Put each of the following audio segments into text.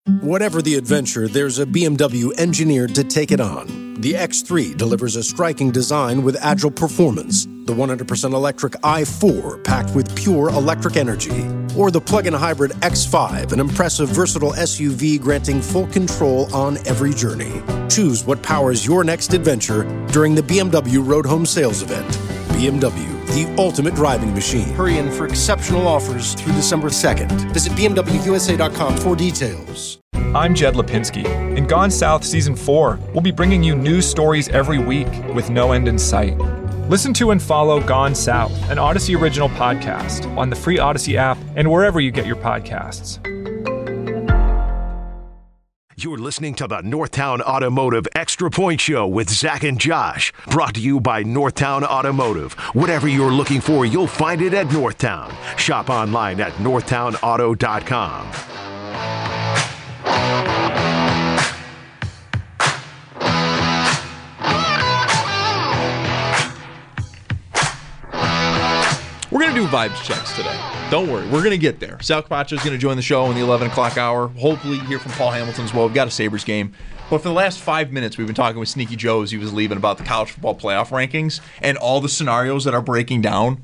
Whatever the adventure, there's a BMW engineered to take it on. The X3 delivers a striking design with agile performance. The 100% electric i4 packed with pure electric energy. Or the plug-in hybrid X5, an impressive versatile SUV granting full control on every journey. Choose what powers your next adventure during the BMW Road Home Sales Event. BMW, the ultimate driving machine. Hurry in for exceptional offers through December 2nd. Visit BMWUSA.com for details. I'm Jed Lipinski. In Gone South Season 4, we'll be bringing you news stories every week with no end in sight. Listen to and follow Gone South, an Odyssey original podcast, on the free Odyssey app and wherever you get your podcasts. You're listening to the Northtown Automotive Extra Point Show with Zach and Josh. Brought to you by Northtown Automotive. Whatever you're looking for, you'll find it at Northtown. Shop online at northtownauto.com. We're going to do vibes checks today. Don't worry. We're going to get there. Sal Capaccio is going to join the show in the 11 o'clock hour. Hopefully hear from Paul Hamilton as well. We've got a Sabres game. But for the last 5 minutes, we've been talking with Sneaky Joe as he was leaving about the college football playoff rankings and all the scenarios that are breaking down.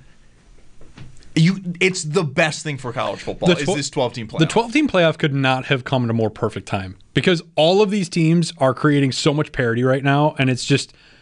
It's the best thing for college football is this 12-team playoff. The 12-team playoff could not have come at a more perfect time because all of these teams are creating so much parity right now, and it's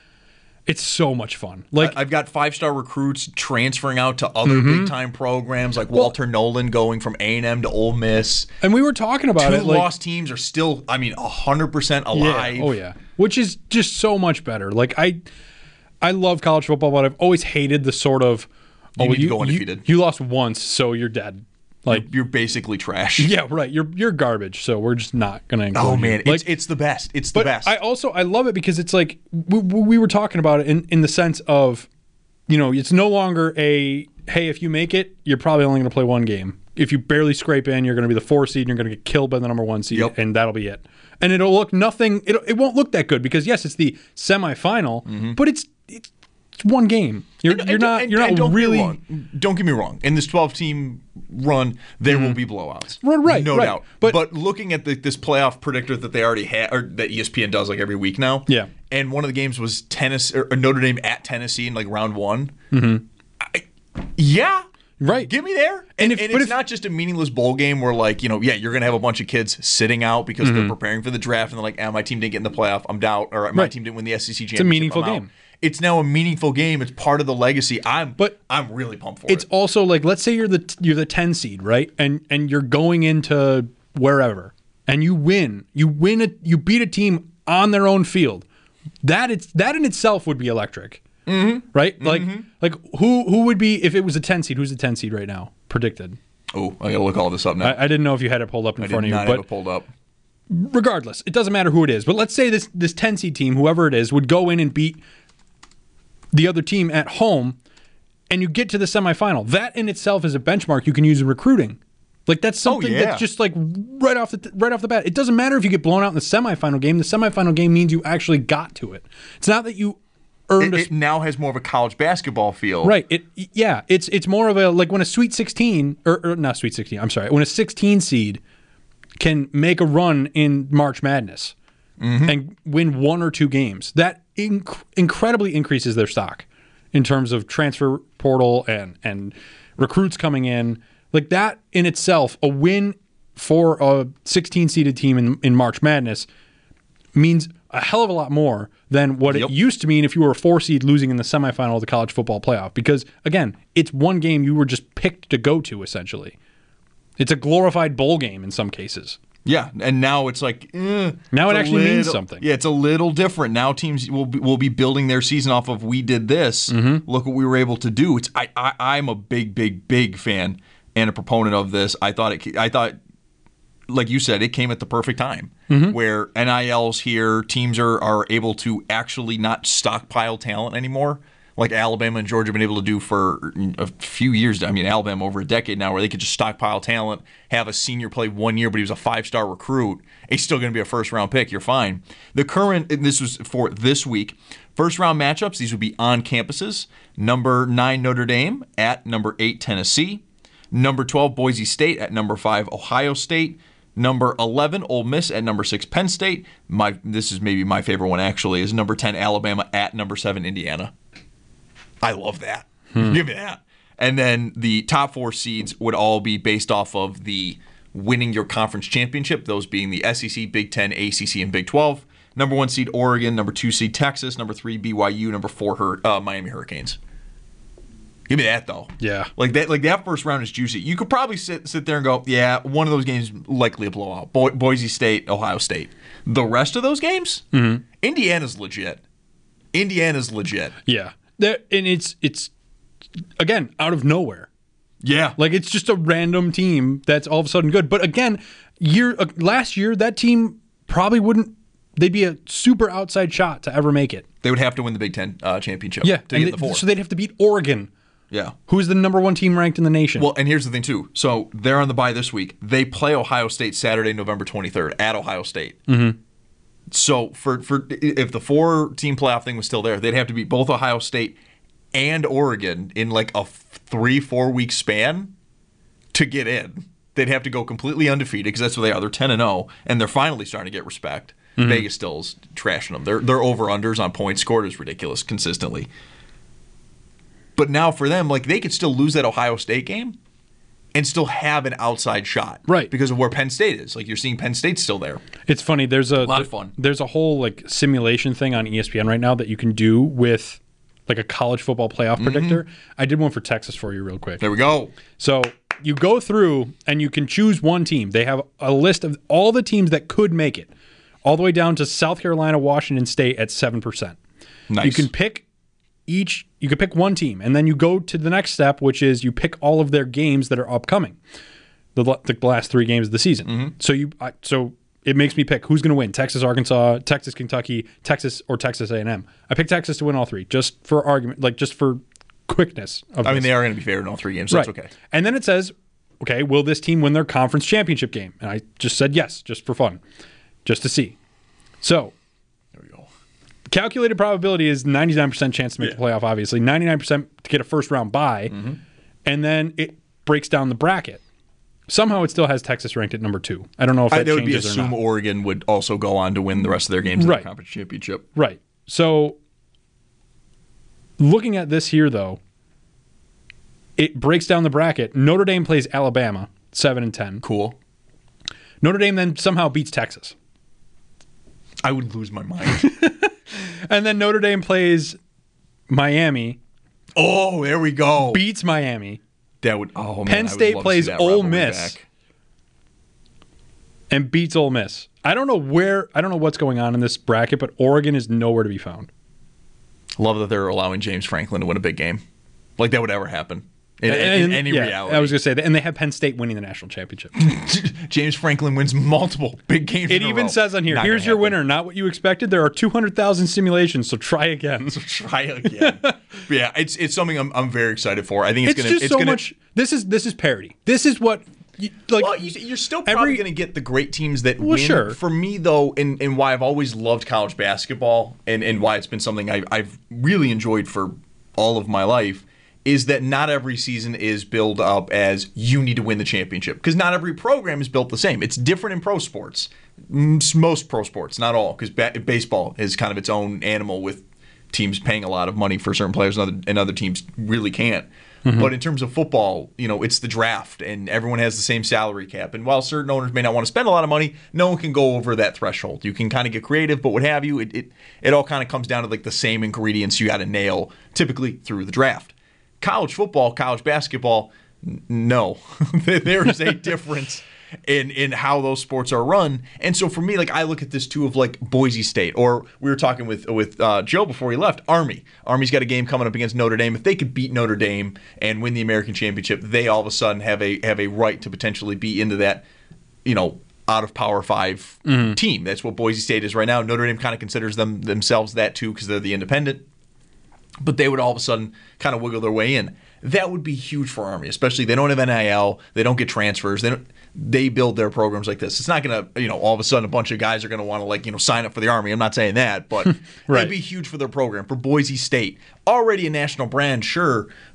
so much fun. Like I've got 5-star recruits transferring out to other big-time programs, like Walter Nolan going from A&M to Ole Miss. And we were talking about it. Two lost teams are still, 100% alive. Yeah. Oh, yeah. Which is just so much better. Like, I love college football, but I've always hated the sort of, you need to go undefeated. You lost once, so you're dead. Like you're basically trash. Yeah, right. You're garbage. So we're just not gonna include Oh man, you. Like, it's the best. It's the best. I love it because it's like we were talking about it in the sense of, it's no longer a hey, if you make it, you're probably only gonna play one game. If you barely scrape in, you're gonna be the 4 seed and you're gonna get killed by the number 1 seed, and that'll be it. And it'll look nothing. It won't look that good because yes, it's the semifinal, but it's one game. You're not really. Don't get me wrong. In this 12-team run, there will be blowouts. Right, no doubt. But looking at this playoff predictor that they already had, or that ESPN does like every week now. Yeah. And one of the games was Notre Dame at Tennessee in like round 1. Yeah. Right. Get me there. And it's not just a meaningless bowl game where you're going to have a bunch of kids sitting out because they're preparing for the draft and they're like, my team didn't get in the playoff, I'm out. Or my team didn't win the SEC championship, It's a meaningful game. It's now a meaningful game. It's part of the legacy. I'm really pumped for it. It's also like, let's say you're the 10 seed, right? And you're going into wherever and you win. You beat a team on their own field. That in itself would be electric. Right? Like who would be, if it was a 10 seed, who's the 10 seed right now predicted? Oh, I got to look all this up now. I didn't know if you had it pulled up in front of you. I did not have it pulled up. Regardless, it doesn't matter who it is. But let's say this 10 seed team, whoever it is, would go in and beat the other team at home, and you get to the semifinal. That in itself is a benchmark you can use in recruiting. Like that's something that's just like right off the bat. It doesn't matter if you get blown out in the semifinal game. The semifinal game means you actually got to it. It's not that you earned it now has more of a college basketball feel. Right. It's more of a, like when a Sweet 16 or not Sweet 16. I'm sorry. When a 16 seed can make a run in March Madness and win 1 or 2 games, that incredibly increases their stock in terms of transfer portal and recruits coming in. Like that in itself, a win for a 16-seeded team in March Madness means a hell of a lot more than what it used to mean if you were a 4 seed losing in the semifinal of the college football playoff. Because, again, it's one game you were just picked to go to, essentially. It's a glorified bowl game in some cases. Yeah, and now it's like now it actually means something. Yeah, it's a little different. Now teams will be building their season off of we did this. Look what we were able to do. I'm a big fan and a proponent of this. I thought like you said, it came at the perfect time where NIL's here, teams are able to actually not stockpile talent anymore. Like Alabama and Georgia have been able to do for a few years. I mean, Alabama over a decade now, where they could just stockpile talent, have a senior play 1 year, but he was a 5-star recruit. He's still going to be a first-round pick. You're fine. The current, and this was for this week, first-round matchups, these would be on campuses. Number 9, Notre Dame at number 8, Tennessee. Number 12, Boise State at number 5, Ohio State. Number 11, Ole Miss at number 6, Penn State. This is maybe my favorite one, actually, is number 10, Alabama at number 7, Indiana. I love that. Give me that. And then the top 4 seeds would all be based off of the winning your conference championship, those being the SEC, Big Ten, ACC, and Big 12. Number 1 seed, Oregon. Number 2 seed, Texas. Number 3, BYU. Number 4, Miami Hurricanes. Give me that, though. Yeah. Like that first round is juicy. You could probably sit there and go, yeah, one of those games likely a blowout. Boise State, Ohio State. The rest of those games, Indiana's legit. Yeah. And it's again, out of nowhere. Yeah. Like, it's just a random team that's all of a sudden good. But again, last year, that team probably wouldn't. They'd be a super outside shot to ever make it. They would have to win the Big Ten championship. Yeah. To get the 4. So they'd have to beat Oregon. Yeah. Who's the number 1 team ranked in the nation? Well, and here's the thing, too. So they're on the bye this week. They play Ohio State Saturday, November 23rd at Ohio State. Mm-hmm. So for if the 4-team playoff thing was still there, they'd have to beat both Ohio State and Oregon in like a 3-4 week span to get in. They'd have to go completely undefeated because that's what they are. They're 10-0, and they're finally starting to get respect. Mm-hmm. Vegas still is trashing them. Their over-unders on points scored is ridiculous consistently. But now for them, like, they could still lose that Ohio State game and still have an outside shot. Right. Because of where Penn State is. Like, you're seeing Penn State still there. It's funny. There's a lot of fun. There's a whole, like, simulation thing on ESPN right now that you can do with, like, a college football playoff predictor. I did one for Texas for you real quick. There we go. So you go through and you can choose one team. They have a list of all the teams that could make it, all the way down to South Carolina, Washington State at 7%. Nice. You can pick one team, and then you go to the next step, which is you pick all of their games that are upcoming, the last 3 games of the season. Mm-hmm. So it makes me pick who's going to win: Texas, Arkansas, Texas, Kentucky, Texas, or Texas A&M. I picked Texas to win all 3, just for argument, like just for quickness. I mean, they are going to be favored in all 3 games, so right. That's okay. And then it says, okay, will this team win their conference championship game? And I just said yes, just for fun, just to see. So there we go. Calculated probability is 99% chance to make the playoff, obviously. 99% to get a first-round bye. Mm-hmm. And then it breaks down the bracket. Somehow it still has Texas ranked at number 2. I don't know if that changes or not. They would assume Oregon would also go on to win the rest of their games in the conference championship. Right. So looking at this here, though, it breaks down the bracket. Notre Dame plays Alabama, 7-10. Cool. Notre Dame then somehow beats Texas. I would lose my mind. And then Notre Dame plays Miami. Oh, there we go. Beats Miami. That would. Oh man. Penn State plays Ole Miss and beats Ole Miss. I don't know what's going on in this bracket, but Oregon is nowhere to be found. Love that they're allowing James Franklin to win a big game. Like that would ever happen in any reality. I was going to say that, and they have Penn State winning the national championship. James Franklin wins multiple big games. It even says on here, here's your winner, not what you expected. There are 200,000 simulations, so try again. Yeah, it's something I'm very excited for. I think it's going to much. This is parity. This is what. You're still probably going to get the great teams that win. Sure. For me, though, and why I've always loved college basketball and why it's been something I've really enjoyed for all of my life, is that not every season is built up as you need to win the championship. Because not every program is built the same. It's different in pro sports. Most pro sports, not all. Because baseball is kind of its own animal with teams paying a lot of money for certain players and other teams really can't. Mm-hmm. But in terms of football, it's the draft, and everyone has the same salary cap. And while certain owners may not want to spend a lot of money, no one can go over that threshold. You can kind of get creative, but what have you, it all kind of comes down to like the same ingredients you got to nail, typically through the draft. College football, college basketball, no. There is a difference in how those sports are run. And so for me, like, I look at this too of like Boise State, or we were talking with Joe before he left, Army. Army's got a game coming up against Notre Dame. If they could beat Notre Dame and win the American Championship, they all of a sudden have a right to potentially be into that, out of Power 5 team. That's what Boise State is right now. Notre Dame kind of considers themselves that too because they're the independent. But they would all of a sudden kind of wiggle their way in. That would be huge for Army, especially they don't have NIL, they don't get transfers, they build their programs like this. It's not going to, all of a sudden a bunch of guys are going to want to sign up for the Army. I'm not saying that, but right. It'd be huge for their program. For Boise State, already a national brand, sure,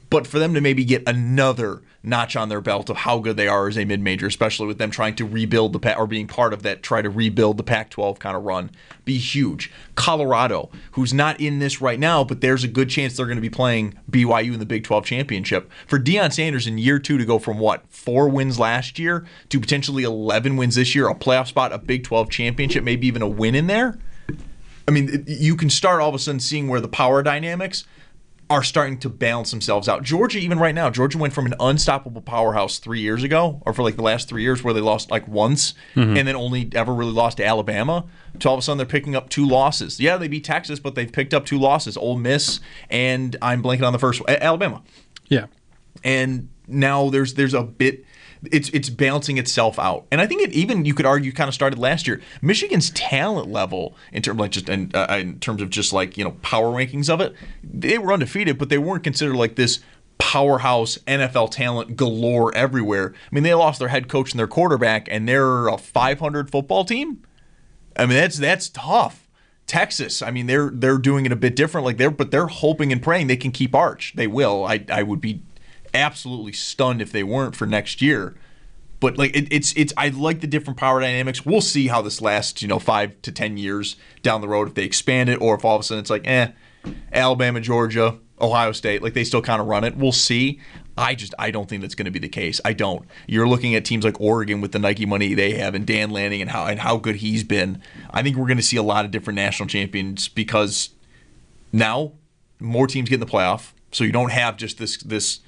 But for them to maybe get another notch on their belt of how good they are as a mid-major, especially with them trying to rebuild the Pac, or being part of that, try to rebuild the Pac-12 kind of run, be huge. Colorado, who's not in this right now, but there's a good chance they're going to be playing BYU in the Big 12 championship. For Deion Sanders in year 2 to go from 4 wins last year to potentially 11 wins this year, a playoff spot, a Big 12 championship, maybe even a win in there. I mean, you can start all of a sudden seeing where the power dynamics are starting to balance themselves out. Georgia, even right now, Georgia went from an unstoppable powerhouse 3 years ago, or for like the last 3 years where they lost like once and then only ever really lost to Alabama, to all of a sudden they're picking up 2 losses. Yeah, they beat Texas, but they've picked up 2 losses, Ole Miss and I'm blanking on the first one, Alabama. Yeah. And now there's a bit... It's balancing itself out, and I think it even, you could argue, kind of started last year. Michigan's talent level in terms of just like, you know, power rankings of it, they were undefeated, but they weren't considered like this powerhouse NFL talent galore everywhere. I mean, they lost their head coach and their quarterback, and they're a 500 football team. I mean, that's tough. Texas, I mean, they're doing it a bit different, but they're hoping and praying they can keep Arch. They will. I would be absolutely stunned if they weren't for next year. But like it's I like the different power dynamics. We'll see how this lasts, 5 to 10 years down the road, if they expand it or if all of a sudden it's like, Alabama, Georgia, Ohio State, like they still kind of run it. We'll see. I don't think that's going to be the case. I don't. You're looking at teams like Oregon with the Nike money they have, and Dan Lanning and how good he's been. I think we're going to see a lot of different national champions because now more teams get in the playoff, so you don't have just this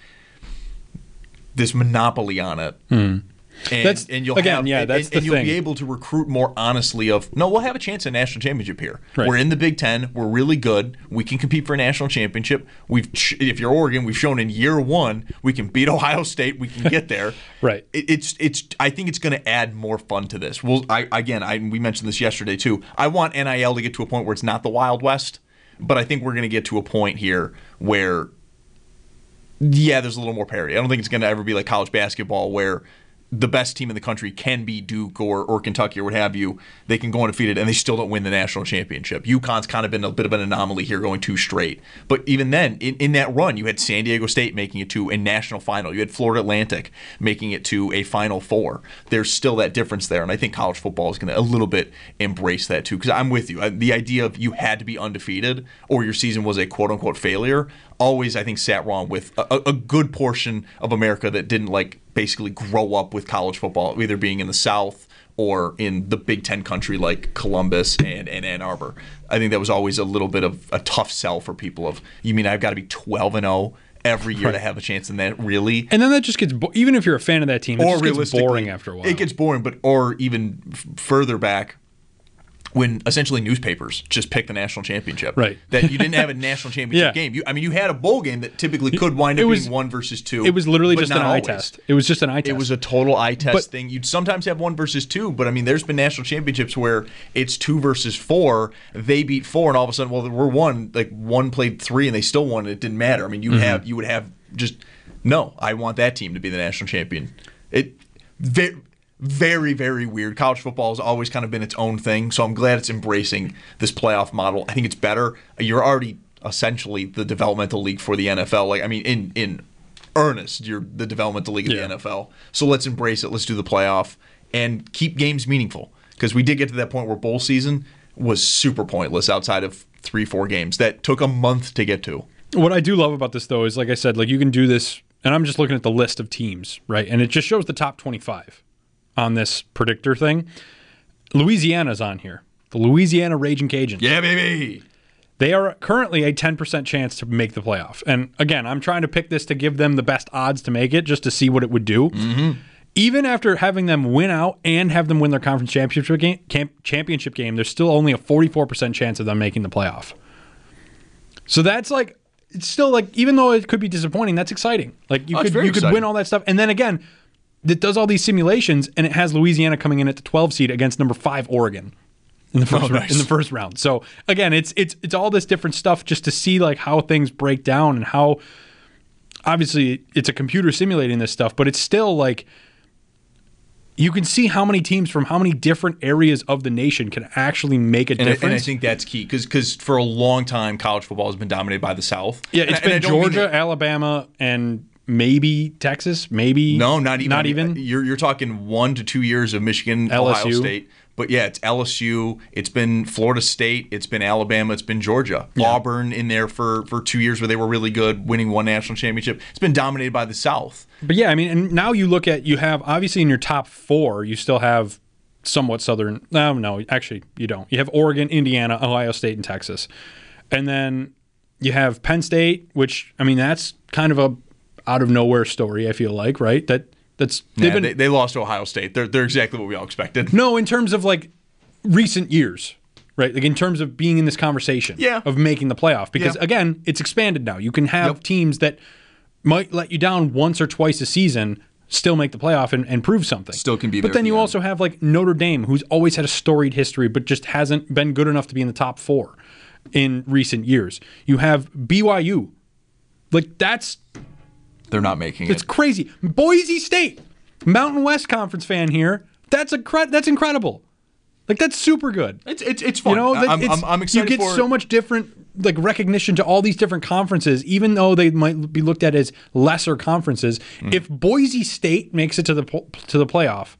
monopoly on it. And you'll be able to recruit more honestly we'll have a chance at a national championship here. Right. We're in the Big Ten. We're really good. We can compete for a national championship. If you're Oregon, we've shown in year 1 we can beat Ohio State. We can get there. Right. I think it's going to add more fun to this. We mentioned this yesterday too. I want NIL to get to a point where it's not the Wild West, but I think we're going to get to a point here where there's a little more parity. I don't think it's going to ever be like college basketball where the best team in the country can be Duke or Kentucky or what have you. They can go undefeated and they still don't win the national championship. UConn's kind of been a bit of an anomaly here, going 2 straight. But even then, in that run, you had San Diego State making it to a national final. You had Florida Atlantic making it to a Final Four. There's still that difference there, and I think college football is going to a little bit embrace that too, because I'm with you. The idea of you had to be undefeated or your season was a quote-unquote failure always, I think, sat wrong with a good portion of America that didn't basically grow up with college football, either being in the South or in the Big Ten country like Columbus and Ann Arbor. I think that was always a little bit of a tough sell for people of, you mean I've got to be 12-0 every year to have a chance in that, really? And then that just gets, even if you're a fan of that team, it just gets boring after a while. It gets boring, or even further back, when essentially newspapers just picked the national championship. Right. That you didn't have a national championship game. You had a bowl game that typically could wind up being 1 versus 2. It was literally just an eye test. It was just an eye test. It was a total eye test thing. You'd sometimes have 1 versus 2, but there's been national championships where it's 2 versus 4. They beat 4, and all of a sudden, we're 1. Like 1 played 3, and they still won. And it didn't matter. You would have just, no, I want that team to be the national champion. Very, very weird. College football has always kind of been its own thing, so I'm glad it's embracing this playoff model. I think it's better. You're already essentially the developmental league for the NFL. In earnest, you're the developmental league of the NFL. So let's embrace it. Let's do the playoff and keep games meaningful, because we did get to that point where bowl season was super pointless outside of 3-4 games that took a month to get to. What I do love about this, though, is like I said, you can do this, and I'm just looking at the list of teams, right? And it just shows the top 25. On this predictor thing. Louisiana's on here. The Louisiana Ragin' Cajuns. Yeah, baby! They are currently a 10% chance to make the playoff. And again, I'm trying to pick this to give them the best odds to make it, just to see what it would do. Mm-hmm. Even after having them win out and have them win their conference championship game, there's still only a 44% chance of them making the playoff. So that's it's still even though it could be disappointing, that's exciting. You could win all that stuff. And then again, it does all these simulations, and it has Louisiana coming in at the 12 seed against number 5 Oregon in the first round. So again, it's all this different stuff just to see how things break down, and how obviously it's a computer simulating this stuff, but it's still you can see how many teams from how many different areas of the nation can actually make a difference. And I think that's key because for a long time, college football has been dominated by the South. Yeah, it's been Georgia, Alabama, and maybe Texas. Maybe not even. Not even. You're talking 1 to 2 years of Michigan, LSU. Ohio State. But yeah, it's LSU, it's been Florida State, it's been Alabama, it's been Georgia. Yeah. Auburn in there for 2 years where they were really good, winning one national championship. It's been dominated by the South. But yeah, I mean, and now you have, obviously in your top 4, you still have somewhat Southern. No, actually, you don't. You have Oregon, Indiana, Ohio State, and Texas. And then you have Penn State, which, I mean, that's kind of a out of nowhere story, I feel like, right? They lost to Ohio State. They're exactly what we all expected. No, in terms of like recent years, right? Like in terms of being in this conversation of making the playoff. Because again, it's expanded now. You can have teams that might let you down once or twice a season, still make the playoff and prove something. Still can be there. But then you also have like Notre Dame, who's always had a storied history, but just hasn't been good enough to be in the top 4 in recent years. You have BYU. Like they're not making it. It's crazy. Boise State, Mountain West Conference fan here. That's incredible. Like that's super good. It's fun. I'm excited. You get so much different like recognition to all these different conferences, even though they might be looked at as lesser conferences. If Boise State makes it to the playoff,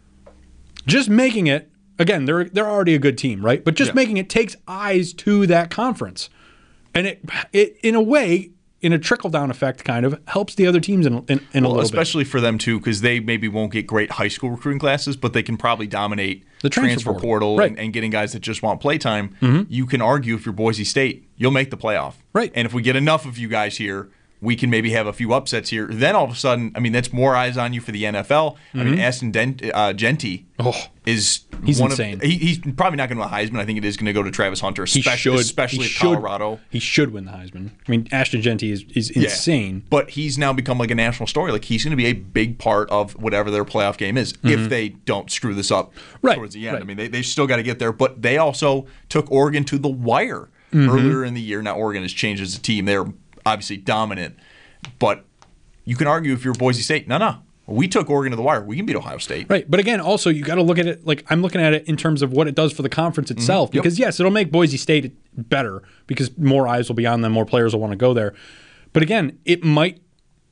just making it again, they're already a good team, right? But just making it takes eyes to that conference, and it in a way, in a trickle-down effect, kind of helps the other teams in a little bit. Especially for them, too, because they maybe won't get great high school recruiting classes, but they can probably dominate the transfer portal right. and getting guys that just want playtime. You can argue if you're Boise State, you'll make the playoff. Right. And if we get enough of you guys here, we can maybe have a few upsets here. Then all of a sudden, I mean, that's more eyes on you for the NFL. I mean, Ashton Jeanty he's insane. He's probably not going to win the Heisman. I think it is going to go to Travis Hunter, especially Colorado. He should win the Heisman. I mean, Ashton Jeanty is insane. But he's now become like a national story. Like he's going to be a big part of whatever their playoff game is if they don't screw this up towards the end. Right. I mean, they still got to get there. But they also took Oregon to the wire earlier in the year. Now Oregon has changed as a team. They're obviously dominant, but you can argue if you're Boise State, no, we took Oregon to the wire. We can beat Ohio State. Right, but again, also you got to look at it like I'm looking at it in terms of what it does for the conference itself. Because yes, it'll make Boise State better because more eyes will be on them, more players will want to go there. But again, it might,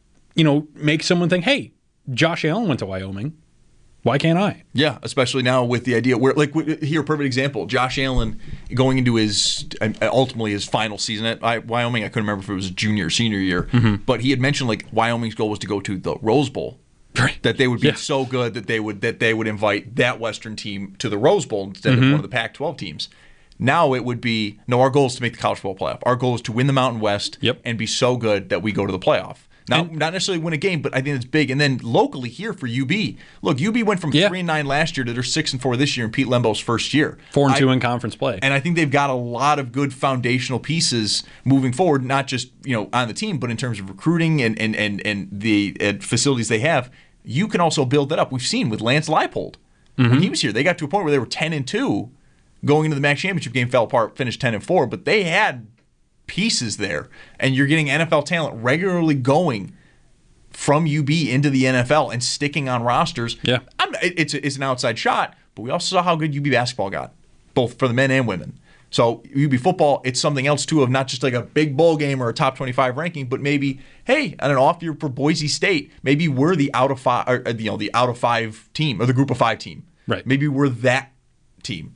make someone think, hey, Josh Allen went to Wyoming. Why can't I? Yeah, especially now with the idea where, like, here, perfect example. Josh Allen going into ultimately his final season at Wyoming. I couldn't remember if it was junior or senior year, but he had mentioned like Wyoming's goal was to go to the Rose Bowl. Right. That they would be so good that they would invite that Western team to the Rose Bowl instead of one of the Pac-12 teams. Now it would be our goal is to make the college football playoff. Our goal is to win the Mountain West and be so good that we go to the playoff. Not necessarily win a game, but I think it's big. And then locally here for UB, look, UB went from 3-9 last year to they're 6-4 this year in Pete Lembo's first year. 4-2 in conference play. And I think they've got a lot of good foundational pieces moving forward, not just on the team, but in terms of recruiting and the facilities they have. You can also build that up. We've seen with Lance Leipold when he was here, they got to a point where they were 10-2, going into the MAC championship game, fell apart, finished 10-4, but they had pieces there, and you're getting NFL talent regularly going from UB into the NFL and sticking on rosters. Yeah, it's an outside shot, but we also saw how good UB basketball got, both for the men and women. So UB football, it's something else too of not just like a big bowl game or a top 25 ranking, but maybe hey, on an off year for Boise State, maybe we're the out of five, or, the out of 5 team or the group of 5 team. Right. Maybe we're that team.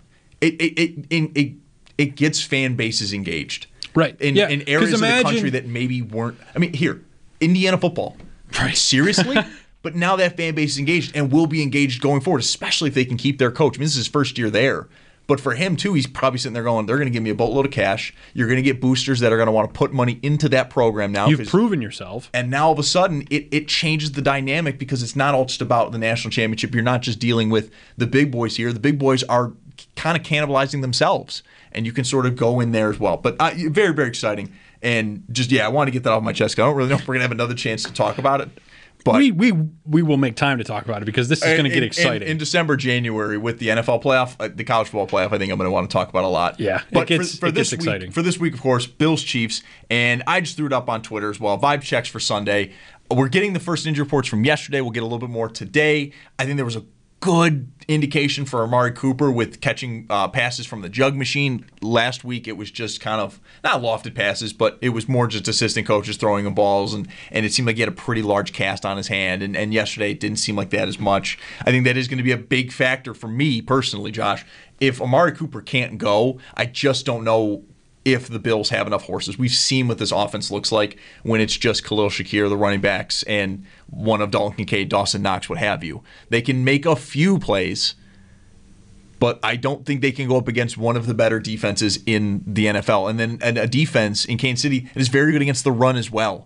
It gets fan bases engaged. Right. In areas of the country that maybe weren't. I mean, here, Indiana football. Right. Seriously? But now that fan base is engaged and will be engaged going forward, especially if they can keep their coach. I mean, this is his first year there. But for him, too, he's probably sitting there going, they're going to give me a boatload of cash. You're going to get boosters that are going to want to put money into that program now. You've proven yourself. And now all of a sudden, it changes the dynamic because it's not all just about the national championship. You're not just dealing with the big boys here. The big boys are kind of cannibalizing themselves. And you can sort of go in there as well. But very, very exciting. And just, I want to get that off my chest. I don't really know if we're going to have another chance to talk about it. But we will make time to talk about it because this is going to get exciting. In December, January, with the NFL playoff, the college football playoff, I think I'm going to want to talk about a lot. Yeah, but it gets exciting. For this week, of course, Bills Chiefs. And I just threw it up on Twitter as well. Vibe checks for Sunday. We're getting the first injury reports from yesterday. We'll get a little bit more today. I think there was a good indication for Amari Cooper with catching passes from the jug machine. Last week, it was just kind of, not lofted passes, but it was more just assistant coaches throwing him balls, and it seemed like he had a pretty large cast on his hand, and yesterday it didn't seem like that as much. I think that is going to be a big factor for me personally, Josh. If Amari Cooper can't go, I just don't know if the Bills have enough horses. We've seen what this offense looks like when it's just Khalil Shakir, the running backs, and one of Dalton Kincaid, Dawson Knox, what have you. They can make a few plays, but I don't think they can go up against one of the better defenses in the NFL. And then a defense in Kansas City that is very good against the run as well.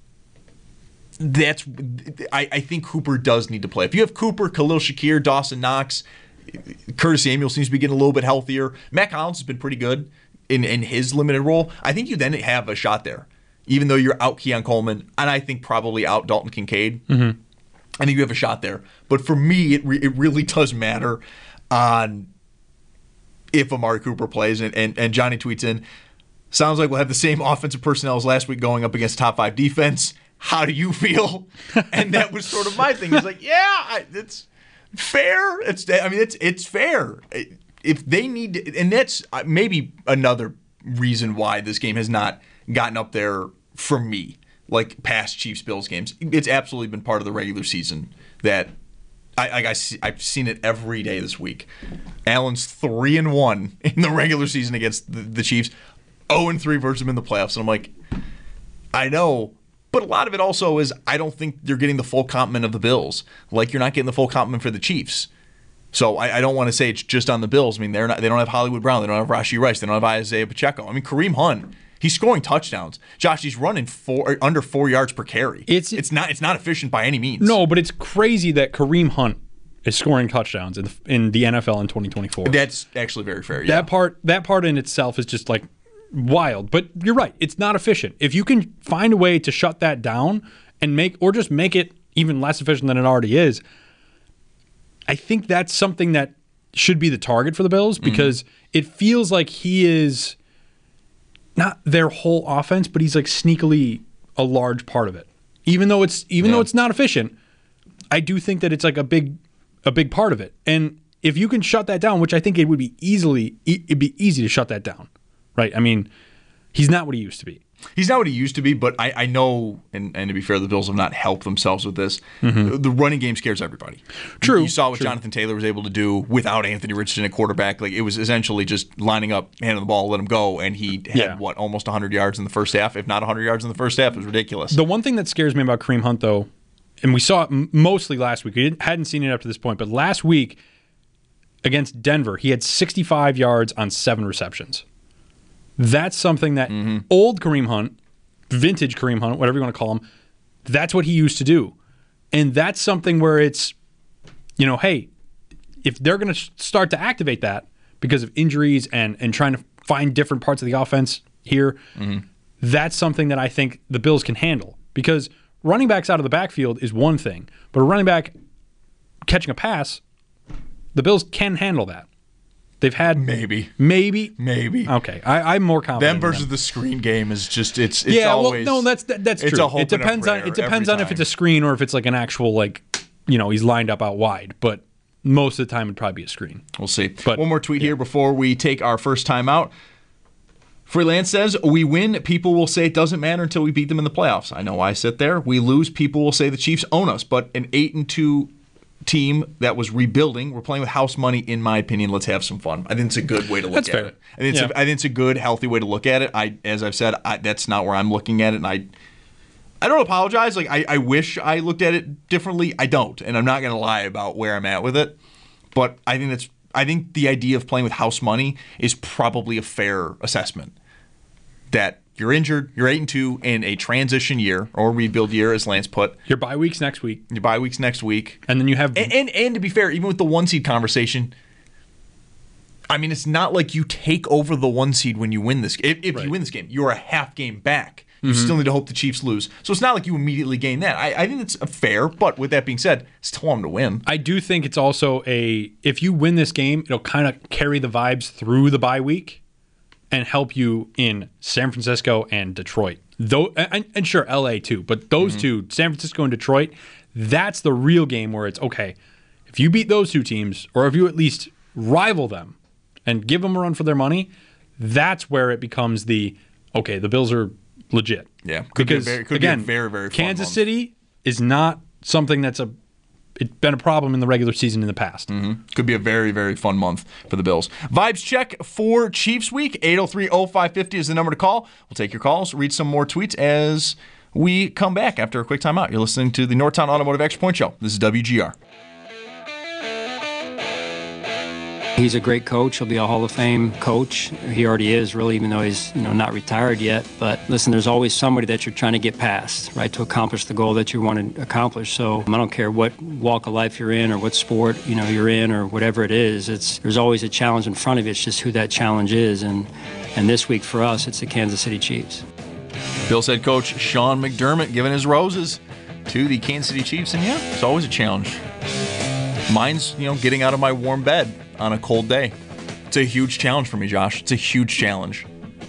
I think Cooper does need to play. If you have Cooper, Khalil Shakir, Dawson Knox, Curtis Samuel seems to be getting a little bit healthier. Matt Collins has been pretty good in his limited role. I think you then have a shot there, even though you're out Keon Coleman, and I think probably out Dalton Kincaid. Mm-hmm. I think you have a shot there. But for me, it really does matter on if Amari Cooper plays. And Johnny tweets in, sounds like we'll have the same offensive personnel as last week going up against top 5 defense. How do you feel? And that was sort of my thing. It's like, yeah, it's fair. It's fair. If they need to, and that's maybe another reason why this game has not gotten up there for me, like past Chiefs-Bills games. It's absolutely been part of the regular season that I've seen it every day this week. Allen's 3-1 in the regular season against the Chiefs, 0-3 versus them in the playoffs. And I'm like, I know, but a lot of it also is I don't think you're getting the full complement of the Bills, like you're not getting the full complement for the Chiefs. So I don't want to say it's just on the Bills. I mean, they don't have Hollywood Brown. They don't have Rashee Rice. They don't have Isaiah Pacheco. I mean, Kareem Hunt, he's scoring touchdowns. Josh, he's running under 4 yards per carry. It's not efficient by any means. No, but it's crazy that Kareem Hunt is scoring touchdowns in the NFL in 2024. That's actually very fair. Yeah. That part in itself is just like wild. But you're right. It's not efficient. If you can find a way to shut that down and make it even less efficient than it already is, I think that's something that should be the target for the Bills, because it feels like he is not their whole offense, but he's like sneakily a large part of it. Even though it's not efficient, I do think that it's like a big part of it. And if you can shut that down, which I think it'd be easy to shut that down, right? I mean, he's not what he used to be. He's not what he used to be, but I know, and to be fair, the Bills have not helped themselves with this. Mm-hmm. The running game scares everybody. True. You saw what Jonathan Taylor was able to do without Anthony Richardson at quarterback. Like, it was essentially just lining up, handing the ball, let him go, and he had, almost 100 yards in the first half, if not 100 yards in the first half. It was ridiculous. The one thing that scares me about Kareem Hunt, though, and we saw it mostly last week. We hadn't seen it up to this point, but last week against Denver, he had 65 yards on 7 receptions. That's something that old Kareem Hunt, vintage Kareem Hunt, whatever you want to call him, that's what he used to do. And that's something where it's, hey, if they're going to start to activate that because of injuries and trying to find different parts of the offense here, that's something that I think the Bills can handle. Because running backs out of the backfield is one thing, but a running back catching a pass, the Bills can handle that. They've had maybe. Okay, I'm more confident. Them versus the screen game is just it's Always. always. Well, no, that's true. It's a hope it depends on if it's a screen or if it's like an actual he's lined up out wide. But most of the time it'd probably be a screen. We'll see. But one more tweet here before we take our first time out. Freelance says, we win, people will say it doesn't matter until we beat them in the playoffs. I know I sit there. We lose, people will say the Chiefs own us. But an 8-2 team that was rebuilding, we're playing with house money, in my opinion. Let's have some fun. I think it's a good way to look at it. I think it's a good, healthy way to look at it. As I've said, that's not where I'm looking at it, and I don't apologize. Like, I wish I looked at it differently. I don't, and I'm not going to lie about where I'm at with it. But I think the idea of playing with house money is probably a fair assessment. That you're injured, you're 8-2 in a transition year or rebuild year, as Lance put. Your bye week's next week. And then you have... And to be fair, even with the 1 seed conversation, I mean, it's not like you take over the 1 seed when you win this. If you win this game, you're a half game back. You still need to hope the Chiefs lose. So it's not like you immediately gain that. I think it's fair, but with that being said, still want them to win. I do think it's also if you win this game, it'll kind of carry the vibes through the bye week and help you in San Francisco and Detroit. And sure, LA too, but those two, San Francisco and Detroit, that's the real game where it's, okay, If you beat those two teams, or if you at least rival them and give them a run for their money, that's where it becomes the Bills are legit. Yeah, Could be a very, very fun Kansas month. City is not something it's been a problem in the regular season in the past. Could be a very, very fun month for the Bills. Vibes check for Chiefs week. 803-0550 is the number to call. We'll take your calls, read some more tweets as we come back after a quick timeout. You're listening to the Northtown Automotive Extra Point Show. This is WGR. He's a great coach. He'll be a Hall of Fame coach. He already is, really, even though he's not retired yet. But listen, there's always somebody that you're trying to get past, right, to accomplish the goal that you want to accomplish. So I don't care what walk of life you're in or what sport you're in or whatever it is. There's always a challenge in front of you. It's just who that challenge is. And this week for us, it's the Kansas City Chiefs. Bills head coach Sean McDermott giving his roses to the Kansas City Chiefs, and yeah, it's always a challenge. Mine's getting out of my warm bed on a cold day. It's a huge challenge for me, Josh. It's a huge challenge.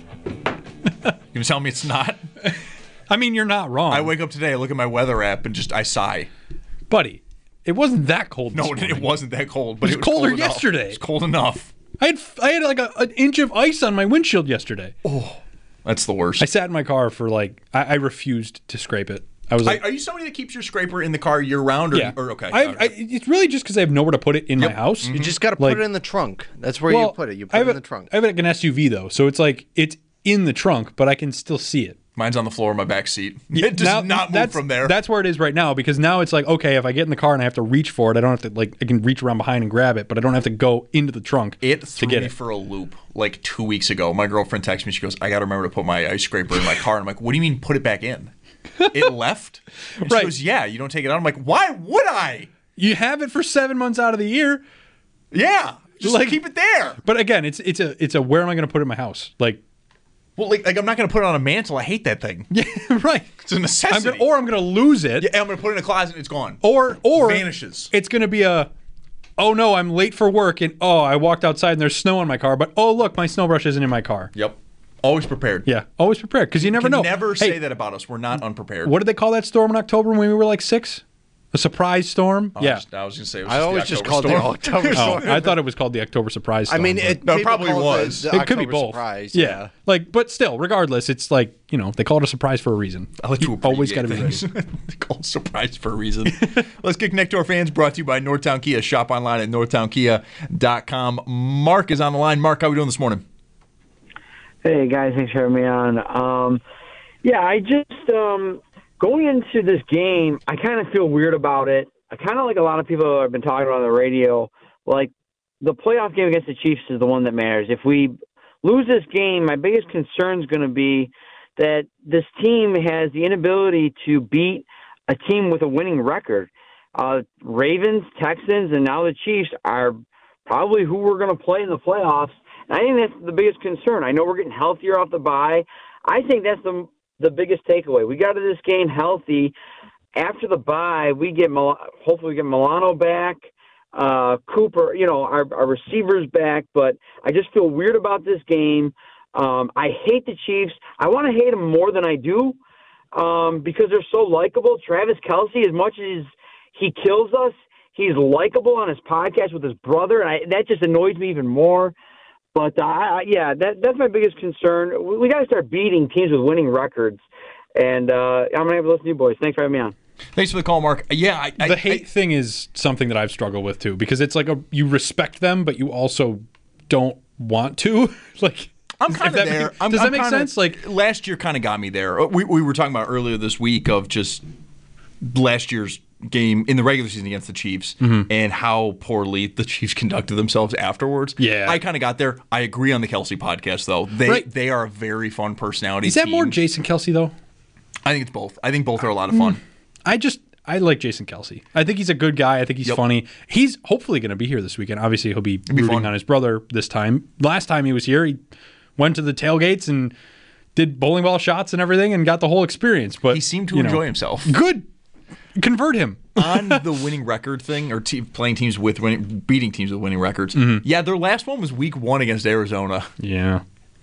You gonna tell me it's not? I mean, you're not wrong. I wake up today, I look at my weather app, and I sigh. Buddy, it wasn't that cold this No, morning. it wasn't that cold. But It was colder cold enough. yesterday. It was cold enough. I had like an inch of ice on my windshield yesterday. Oh, that's the worst. I sat in my car for I refused to scrape it. I was like, are you somebody that keeps your scraper in the car year round? Or, yeah. Or okay. It's really just because I have nowhere to put it in my house. You just got to put it in the trunk. That's where you put it. You put it in the trunk. I have like an SUV though, so it's like it's in the trunk, but I can still see it. Mine's on the floor in my back seat. It does not move from there. That's where it is right now, because now it's like, okay, if I get in the car and I have to reach for it, I don't have to I can reach around behind and grab it, but I don't have to go into the trunk It threw to get me it. for a loop like 2 weeks ago. My girlfriend texted me. She goes, I got to remember to put my ice scraper in my car. And I'm like, what do you mean put it back in? It left? And Right. She goes, yeah, you don't take it out. I'm like, why would I? You have it for 7 months out of the year. Yeah. Just keep it there. But again, it's a where am I going to put it in my house? Well, like I'm not going to put it on a mantle. I hate that thing. Yeah, right. It's a necessity. I'm going to lose it. Yeah, I'm going to put it in a closet and it's gone. Or vanishes. It's going to be oh no, I'm late for work and I walked outside and there's snow on my car, but oh look, my snow brush isn't in my car. Yep. Always prepared. Yeah, always prepared, because you never know. Never say that about us. We're not unprepared. What did they call that storm in October when we were like 6? A surprise storm? Yeah. I was going to say it was I always just called it the October storm. I thought it was called the October surprise storm. I mean, but- No, it probably was. The it could be October both. Surprise, yeah. But still, regardless, it's like, they call it a surprise for a reason. I like to You always got to be ready. They call it surprise for a reason. Let's get connect to our fans. Brought to you by Northtown Kia. Shop online at northtownkia.com. Mark is on the line. Mark, how are we doing this morning? Hey, guys. Thanks for having me on. I just, going into this game, I kind of feel weird about it. I kind of like a lot of people have been talking about on the radio, like the playoff game against the Chiefs is the one that matters. If we lose this game, my biggest concern is going to be that this team has the inability to beat a team with a winning record. Ravens, Texans, and now the Chiefs are probably who we're going to play in the playoffs. And I think that's the biggest concern. I know we're getting healthier off the bye. I think that's the biggest takeaway. We got to this game healthy. After the bye, hopefully we get Milano back, Cooper, our receivers back. But I just feel weird about this game. I hate the Chiefs. I want to hate them more than I do because they're so likable. Travis Kelce, as much as he kills us, he's likable on his podcast with his brother, and that just annoys me even more. But, that's my biggest concern. We got to start beating teams with winning records. And I'm going to have to listen to you boys. Thanks for having me on. Thanks for the call, Mark. Yeah, the hate thing is something that I've struggled with, too, because it's like you respect them, but you also don't want to. I'm kind of there. Does that make sense? Last year kind of got me there. We were talking about earlier this week of just last year's game in the regular season against the Chiefs and how poorly the Chiefs conducted themselves afterwards. Yeah. I kind of got there. I agree on the Kelce podcast, though. They are a very fun personality Is that team. more Jason Kelce, though? I think it's both. I think both are a lot of fun. I like Jason Kelce. I think he's a good guy. I think he's funny. He's hopefully going to be here this weekend. Obviously, he'll be rooting fun. on his brother this time. Last time he was here, he went to the tailgates and did bowling ball shots and everything and got the whole experience. But He seemed to enjoy himself. Good. Convert him. On the winning record thing, or playing teams with beating teams with winning records. Yeah, their last one was week 1 against Arizona. Yeah.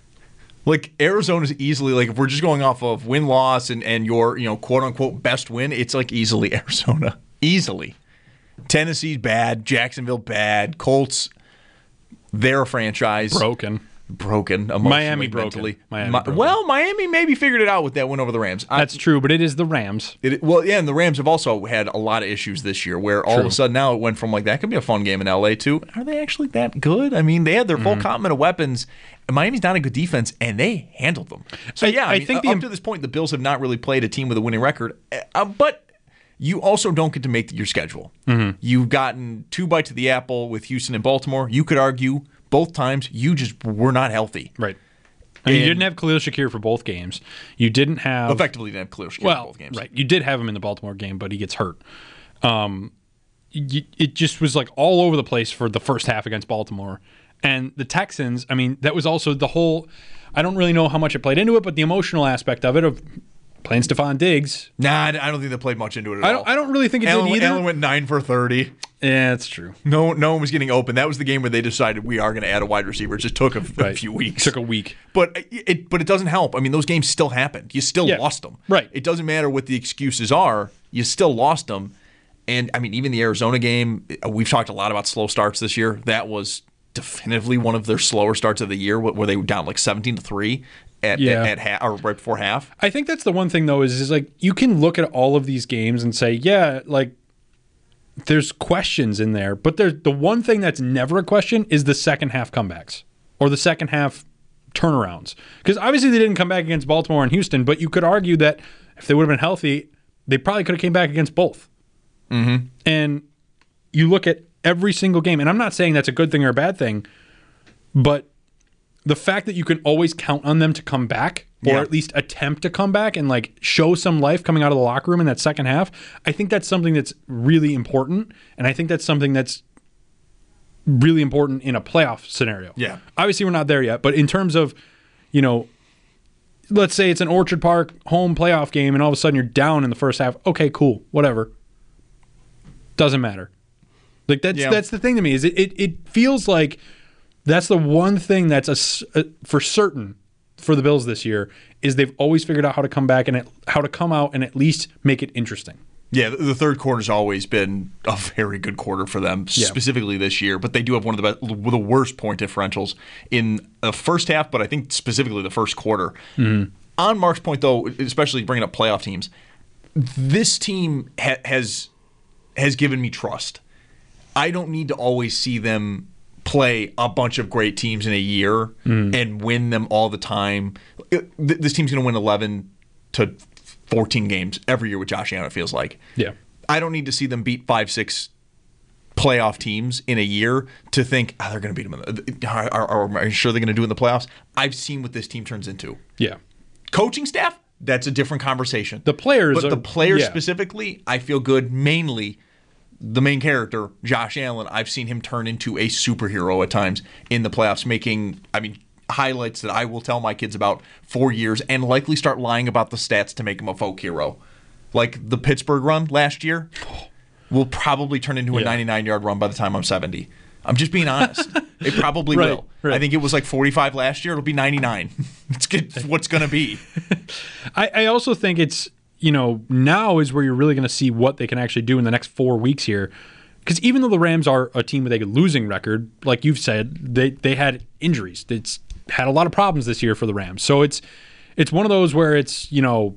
Like, Arizona's easily, if we're just going off of win-loss and your, quote-unquote best win, it's, easily Arizona. Easily. Tennessee's bad. Jacksonville bad. Colts, they're a franchise. Broken emotionally, Miami broken. Broken. Well, Miami maybe figured it out with that win over the Rams. That's true, but it is the Rams. And the Rams have also had a lot of issues this year where all of a sudden now it went from like that could be a fun game in LA to are they actually that good? I mean, they had their full complement of weapons. Miami's not a good defense, and they handled them. So, I think up to this point, the Bills have not really played a team with a winning record. But you also don't get to make your schedule. Mm-hmm. You've gotten 2 bites of the apple with Houston and Baltimore. You could argue both times you just were not healthy. Right. And you didn't have Khalil Shakir for both games. You didn't have... Effectively didn't have Khalil Shakir for both games. Right. You did have him in the Baltimore game, but he gets hurt. It just was like all over the place for the first half against Baltimore. And the Texans, I mean, that was also the whole... I don't really know how much it played into it, but the emotional aspect of it, of playing Stephon Diggs... Nah, I don't think they played much into it at all. I don't really think it did either. Allen went 9 for 30. Yeah, that's true. No one was getting open. That was the game where they decided we are going to add a wide receiver. It just took a few weeks. Took a week. But it doesn't help. I mean, those games still happened. You still lost them. Right. It doesn't matter what the excuses are. You still lost them. And, I mean, even the Arizona game, we've talked a lot about slow starts this year. That was definitively one of their slower starts of the year where they were down like 17-3 at half, or right before half. I think that's the one thing, though, is like you can look at all of these games and say, yeah, like, there's questions in there, but the one thing that's never a question is the second half comebacks or the second half turnarounds. Because obviously they didn't come back against Baltimore and Houston, but you could argue that if they would have been healthy, they probably could have came back against both. Mm-hmm. And you look at every single game, and I'm not saying that's a good thing or a bad thing, but the fact that you can always count on them to come back or at least attempt to come back and like show some life coming out of the locker room in that second half, I think that's something that's really important. And I think that's something that's really important in a playoff scenario. Yeah. Obviously, we're not there yet, but in terms of, let's say it's an Orchard Park home playoff game and all of a sudden you're down in the first half. Okay, cool, whatever. Doesn't matter. Like that's the thing to me is it feels like that's the one thing that's for certain for the Bills this year is they've always figured out how to come back and how to come out and at least make it interesting. Yeah, the third quarter's always been a very good quarter for them, specifically this year. But they do have one of the worst point differentials in the first half, but I think specifically the first quarter. Mm-hmm. On Mark's point, though, especially bringing up playoff teams, this team has given me trust. I don't need to always see them play a bunch of great teams in a year and win them all the time. This team's going to win 11 to 14 games every year with Josh Allen, it feels like. Yeah. I don't need to see them beat 5-6 playoff teams in a year to think, they're going to beat them. Are you sure they're going to do it in the playoffs? I've seen what this team turns into. Yeah. Coaching staff, that's a different conversation. The players specifically, I feel good mainly the main character, Josh Allen. I've seen him turn into a superhero at times in the playoffs, making, highlights that I will tell my kids about for years and likely start lying about the stats to make him a folk hero. Like the Pittsburgh run last year will probably turn into a 99-yard run by the time I'm 70. I'm just being honest. It probably will. Right. I think it was like 45 last year. It'll be 99. It's what's going to be. I also think it's, now is where you're really going to see what they can actually do in the next 4 weeks here. Because even though the Rams are a team with a losing record, like you've said, they had injuries. It's had a lot of problems this year for the Rams. So it's one of those where it's, you know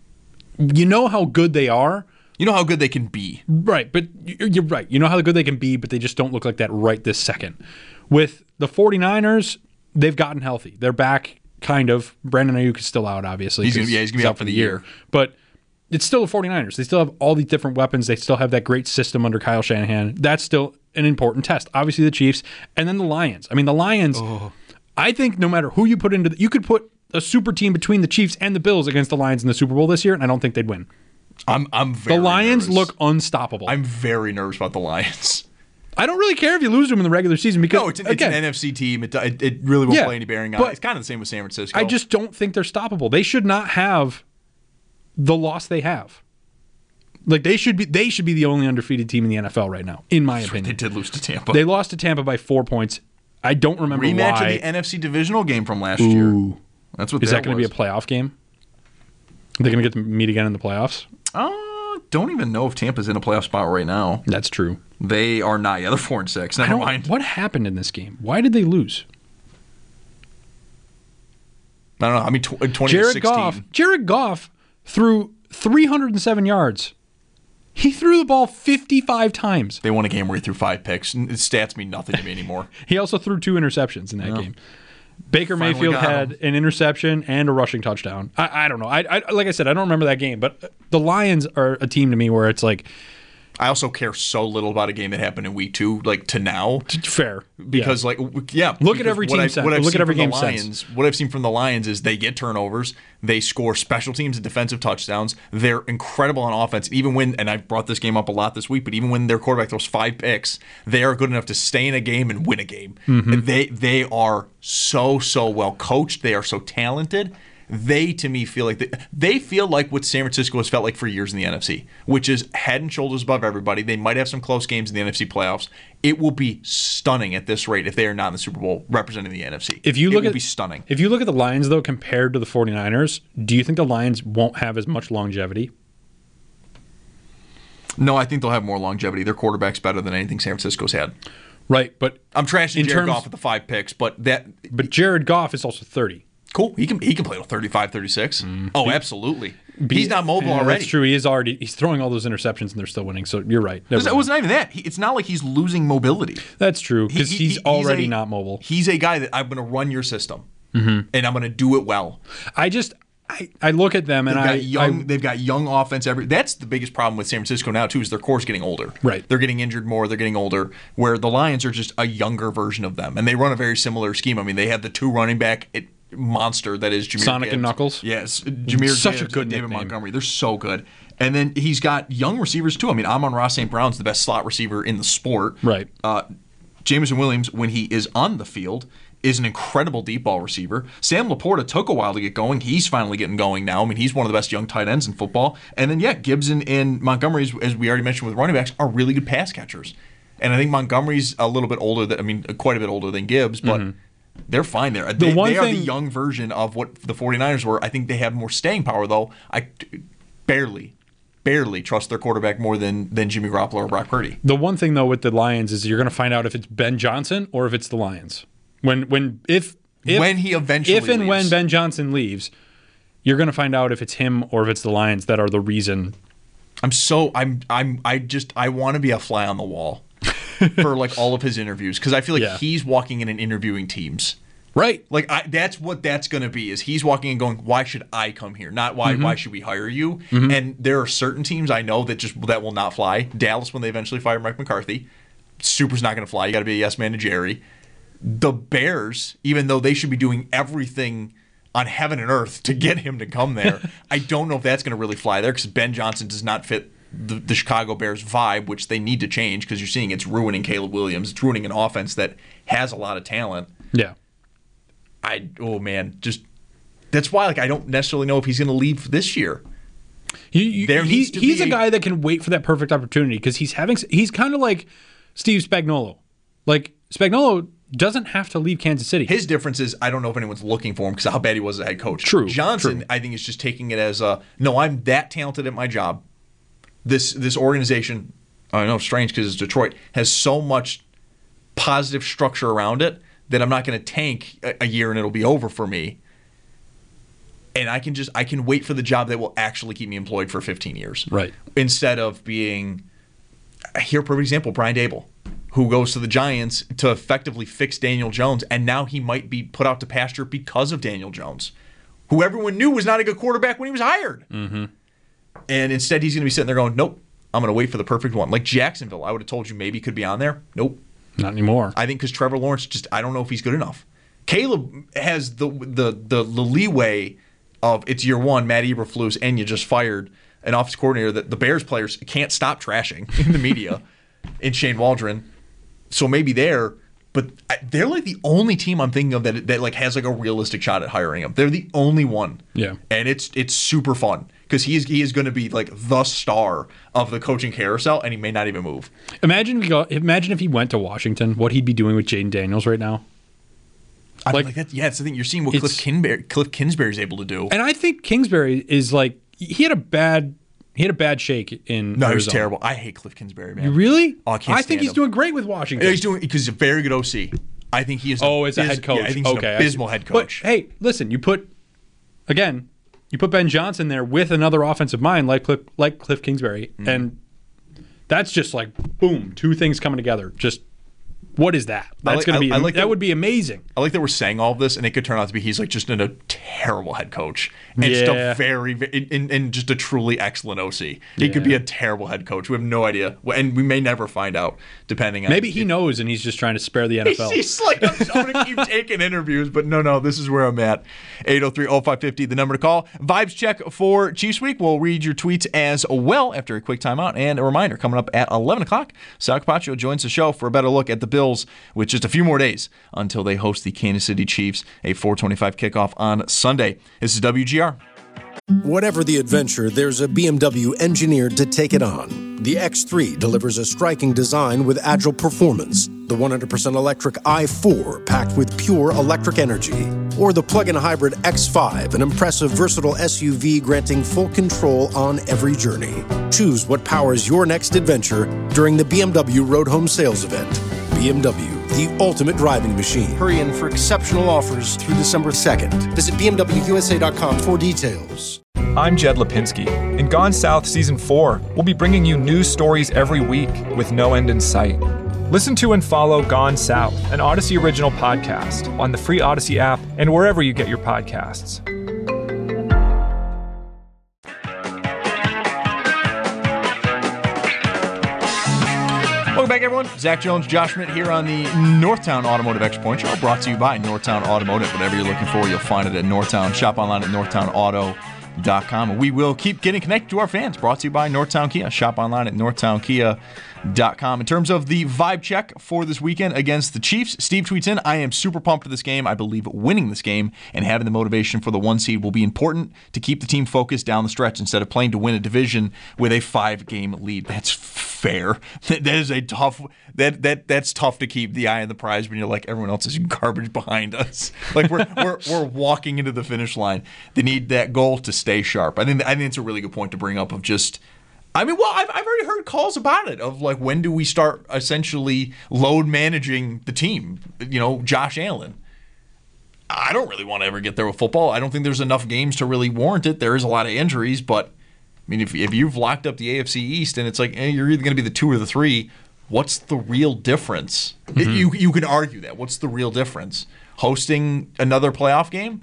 how good they are. You know how good they can be. Right, but you're right. You know how good they can be, but they just don't look like that right this second. With the 49ers, they've gotten healthy. They're back, kind of. Brandon Ayuk is still out, obviously. He's going to be out for the year. But it's still the 49ers. They still have all these different weapons. They still have that great system under Kyle Shanahan. That's still an important test. Obviously, the Chiefs, and then the Lions. I mean, the Lions, I think no matter who you put into you could put a super team between the Chiefs and the Bills against the Lions in the Super Bowl this year, and I don't think they'd win. I'm very The Lions nervous. look unstoppable. I'm very nervous about the Lions. I don't really care if you lose them in the regular season because no, it's an NFC team. It really won't play any bearing on it. It's kind of the same with San Francisco. I just don't think they're stoppable. They should not have the loss they have. Like they should be the only undefeated team in the NFL right now, in my opinion. They did lose to Tampa. They lost to Tampa by 4 points. I don't remember rematch why. of the NFC divisional game from last year. That's what. Is that going to be a playoff game? Are they going to get to meet again in the playoffs? don't even know if Tampa's in a playoff spot right now. That's true. They are not. Yeah, they're 4-6. Never mind. What happened in this game? Why did they lose? I don't know. I mean, 2016. Jared Goff threw 307 yards. He threw the ball 55 times. They won a game where he threw 5 picks. Stats mean nothing to me anymore. He also threw 2 interceptions in that game. Baker Mayfield had an interception and a rushing touchdown. I don't know. I like I said, I don't remember that game, but the Lions are a team to me where it's like, I also care so little about a game that happened in week 2, like to now. Fair. Because, Look at every team. Look at every game since. What I've seen from the Lions is they get turnovers, they score special teams and defensive touchdowns. They're incredible on offense. Even when, and I've brought this game up a lot this week, but even when their quarterback throws 5 picks, they are good enough to stay in a game and win a game. Mm-hmm. They are so well coached. They are so talented. They, to me, feel like they feel like what San Francisco has felt like for years in the NFC, which is head and shoulders above everybody. They might have some close games in the NFC playoffs. It will be stunning at this rate if they are not in the Super Bowl representing the NFC. It will be stunning. If you look at the Lions, though, compared to the 49ers, do you think the Lions won't have as much longevity? No, I think they'll have more longevity. Their quarterback's better than anything San Francisco's had. Right, but I'm trashing Jared Goff with the 5 picks, but Jared Goff is also 30. Cool. He can play till 35, 36. Oh, absolutely. He's not mobile already. That's true. He's throwing all those interceptions and they're still winning. So you're right. It wasn't even that. It's not like he's losing mobility. That's true because he's already not mobile. He's a guy that I'm going to run your system and I'm going to do it well. I look at them and they've got young offense. That's the biggest problem with San Francisco now too is their core's getting older. Right. They're getting injured more. They're getting older. Where the Lions are just a younger version of them, and they run a very similar scheme. I mean, they have the 2 running back monster that is Jahmyr Sonic Gibbs. And Knuckles. Yes, Jahmyr such Gibbs a good and David nickname. Montgomery. They're so good. And then he's got young receivers too. I mean, Amon-Ra St. Brown's the best slot receiver in the sport. Right. Jameson Williams, when he is on the field, is an incredible deep ball receiver. Sam Laporta took a while to get going. He's finally getting going now. I mean, he's one of the best young tight ends in football. And then, Gibbs and Montgomery, as we already mentioned with running backs, are really good pass catchers. And I think Montgomery's a little bit older, quite a bit older than Gibbs, but they're fine there. They are the young version of what the 49ers were. I think they have more staying power, though. I barely trust their quarterback more than Jimmy Garoppolo or Brock Purdy. The one thing, though, with the Lions is you're going to find out if it's Ben Johnson or if it's the Lions. When Ben Johnson leaves, you're going to find out if it's him or if it's the Lions that are the reason. I want to be a fly on the wall for like all of his interviews because I feel like he's walking in and interviewing teams. Right. Like that's what that's going to be is he's walking and going, why should I come here? Not why should we hire you? Mm-hmm. And there are certain teams I know that will not fly. Dallas, when they eventually fire Mike McCarthy, super's not going to fly. You got to be a yes man to Jerry. The Bears, even though they should be doing everything on heaven and earth to get him to come there, I don't know if that's going to really fly there because Ben Johnson does not fit the Chicago Bears vibe, which they need to change because you're seeing it's ruining Caleb Williams. It's ruining an offense that has a lot of talent. Yeah. That's why I don't necessarily know if he's going to leave this year. He's a guy that can wait for that perfect opportunity because he's kind of like Steve Spagnuolo. Like Spagnuolo doesn't have to leave Kansas City. His difference is I don't know if anyone's looking for him because of how bad he was as a head coach. True. Johnson, I think, is just taking it as no, I'm that talented at my job. This organization, I know, strange because it's Detroit, has so much positive structure around it that I'm not going to tank a year and it'll be over for me. And I can wait for the job that will actually keep me employed for 15 years. Right. Instead of being, here, for example, Brian Daboll, who goes to the Giants to effectively fix Daniel Jones, and now he might be put out to pasture because of Daniel Jones, who everyone knew was not a good quarterback when he was hired. Mm-hmm. And instead he's going to be sitting there going, nope, I'm going to wait for the perfect one. Like Jacksonville, I would have told you maybe could be on there. Nope. Not anymore. I think because Trevor Lawrence, I don't know if he's good enough. Caleb has the leeway of it's year one, Matt Eberflus, and you just fired an offense coordinator that the Bears players can't stop trashing in the media in Shane Waldron. So maybe but they're like the only team I'm thinking of that like has like a realistic shot at hiring him. They're the only one. Yeah. And it's super fun because he is going to be like the star of the coaching carousel, and he may not even move. Imagine if he went to Washington, what he'd be doing with Jaden Daniels right now. Like that. Yeah, it's the thing. You're seeing what Cliff Kingsbury's able to do. And I think Kingsbury is like he had a bad He had a bad shake in No, Arizona. he was terrible. I hate Cliff Kingsbury, man. You really? Oh, I can't I think stand he's him. doing great with Washington. Yeah, he's doing because he's a very good OC. I think he is. As a head coach. Yeah, I think he's an abysmal head coach. But hey, listen, you put Ben Johnson there with another offensive mind like Cliff Kingsbury, and that's just like boom, two things coming together. Just what is that? That's going to be that would be amazing. I like that we're saying all of this, and it could turn out to be he's like just a terrible head coach and just a and just a truly excellent OC. He could be a terrible head coach. We have no idea, and we may never find out. Depending on maybe he knows, and he's just trying to spare the NFL. He's like, I'm going to keep taking interviews, but no, this is where I'm at. 803-0550, the number to call. Vibes check for Chiefs Week. We'll read your tweets as well after a quick timeout. And a reminder, coming up at 11 o'clock, Sal Capaccio joins the show for a better look at the Bills with just a few more days until they host the Kansas City Chiefs, a 4:25 kickoff on Sunday. This is WGR. Whatever the adventure, there's a BMW engineered to take it on. The X3 delivers a striking design with agile performance. The 100% electric i4 packed with pure electric energy. Or the plug-in hybrid X5, an impressive, versatile SUV granting full control on every journey. Choose what powers your next adventure during the BMW Road Home Sales Event. BMW, the ultimate driving machine. Hurry in for exceptional offers through December 2nd. Visit BMWUSA.com for details. I'm Jed Lipinski. In Gone South Season 4, we'll be bringing you news stories every week with no end in sight. Listen to and follow Gone South, an Odyssey original podcast, on the free Odyssey app and wherever you get your podcasts. Welcome back, everyone. Zach Jones, Josh Schmidt here on the Northtown Automotive Extra Point Show, brought to you by Northtown Automotive. Whatever you're looking for, you'll find it at Northtown. Shop online at northtownauto.com. And we will keep getting connected to our fans, brought to you by Northtown Kia. Shop online at northtownkia.com. In terms of the vibe check for this weekend against the Chiefs, Steve tweets in, I am super pumped for this game. I believe winning this game and having the motivation for the 1 seed will be important to keep the team focused down the stretch instead of playing to win a division with a 5-game lead. That's fair. That is a tough. That's tough to keep the eye on the prize when you're like, everyone else is garbage behind us. Like we're walking into the finish line. They need that goal to stay sharp. I think it's a really good point to bring up of just. I've already heard calls about it of like, when do we start essentially load managing the team? Josh Allen. I don't really want to ever get there with football. I don't think there's enough games to really warrant it. There is a lot of injuries, but I mean, if you've locked up the AFC East and it's like, you're either going to be the 2 or the 3, what's the real difference? Mm-hmm. You can argue that. What's the real difference? Hosting another playoff game?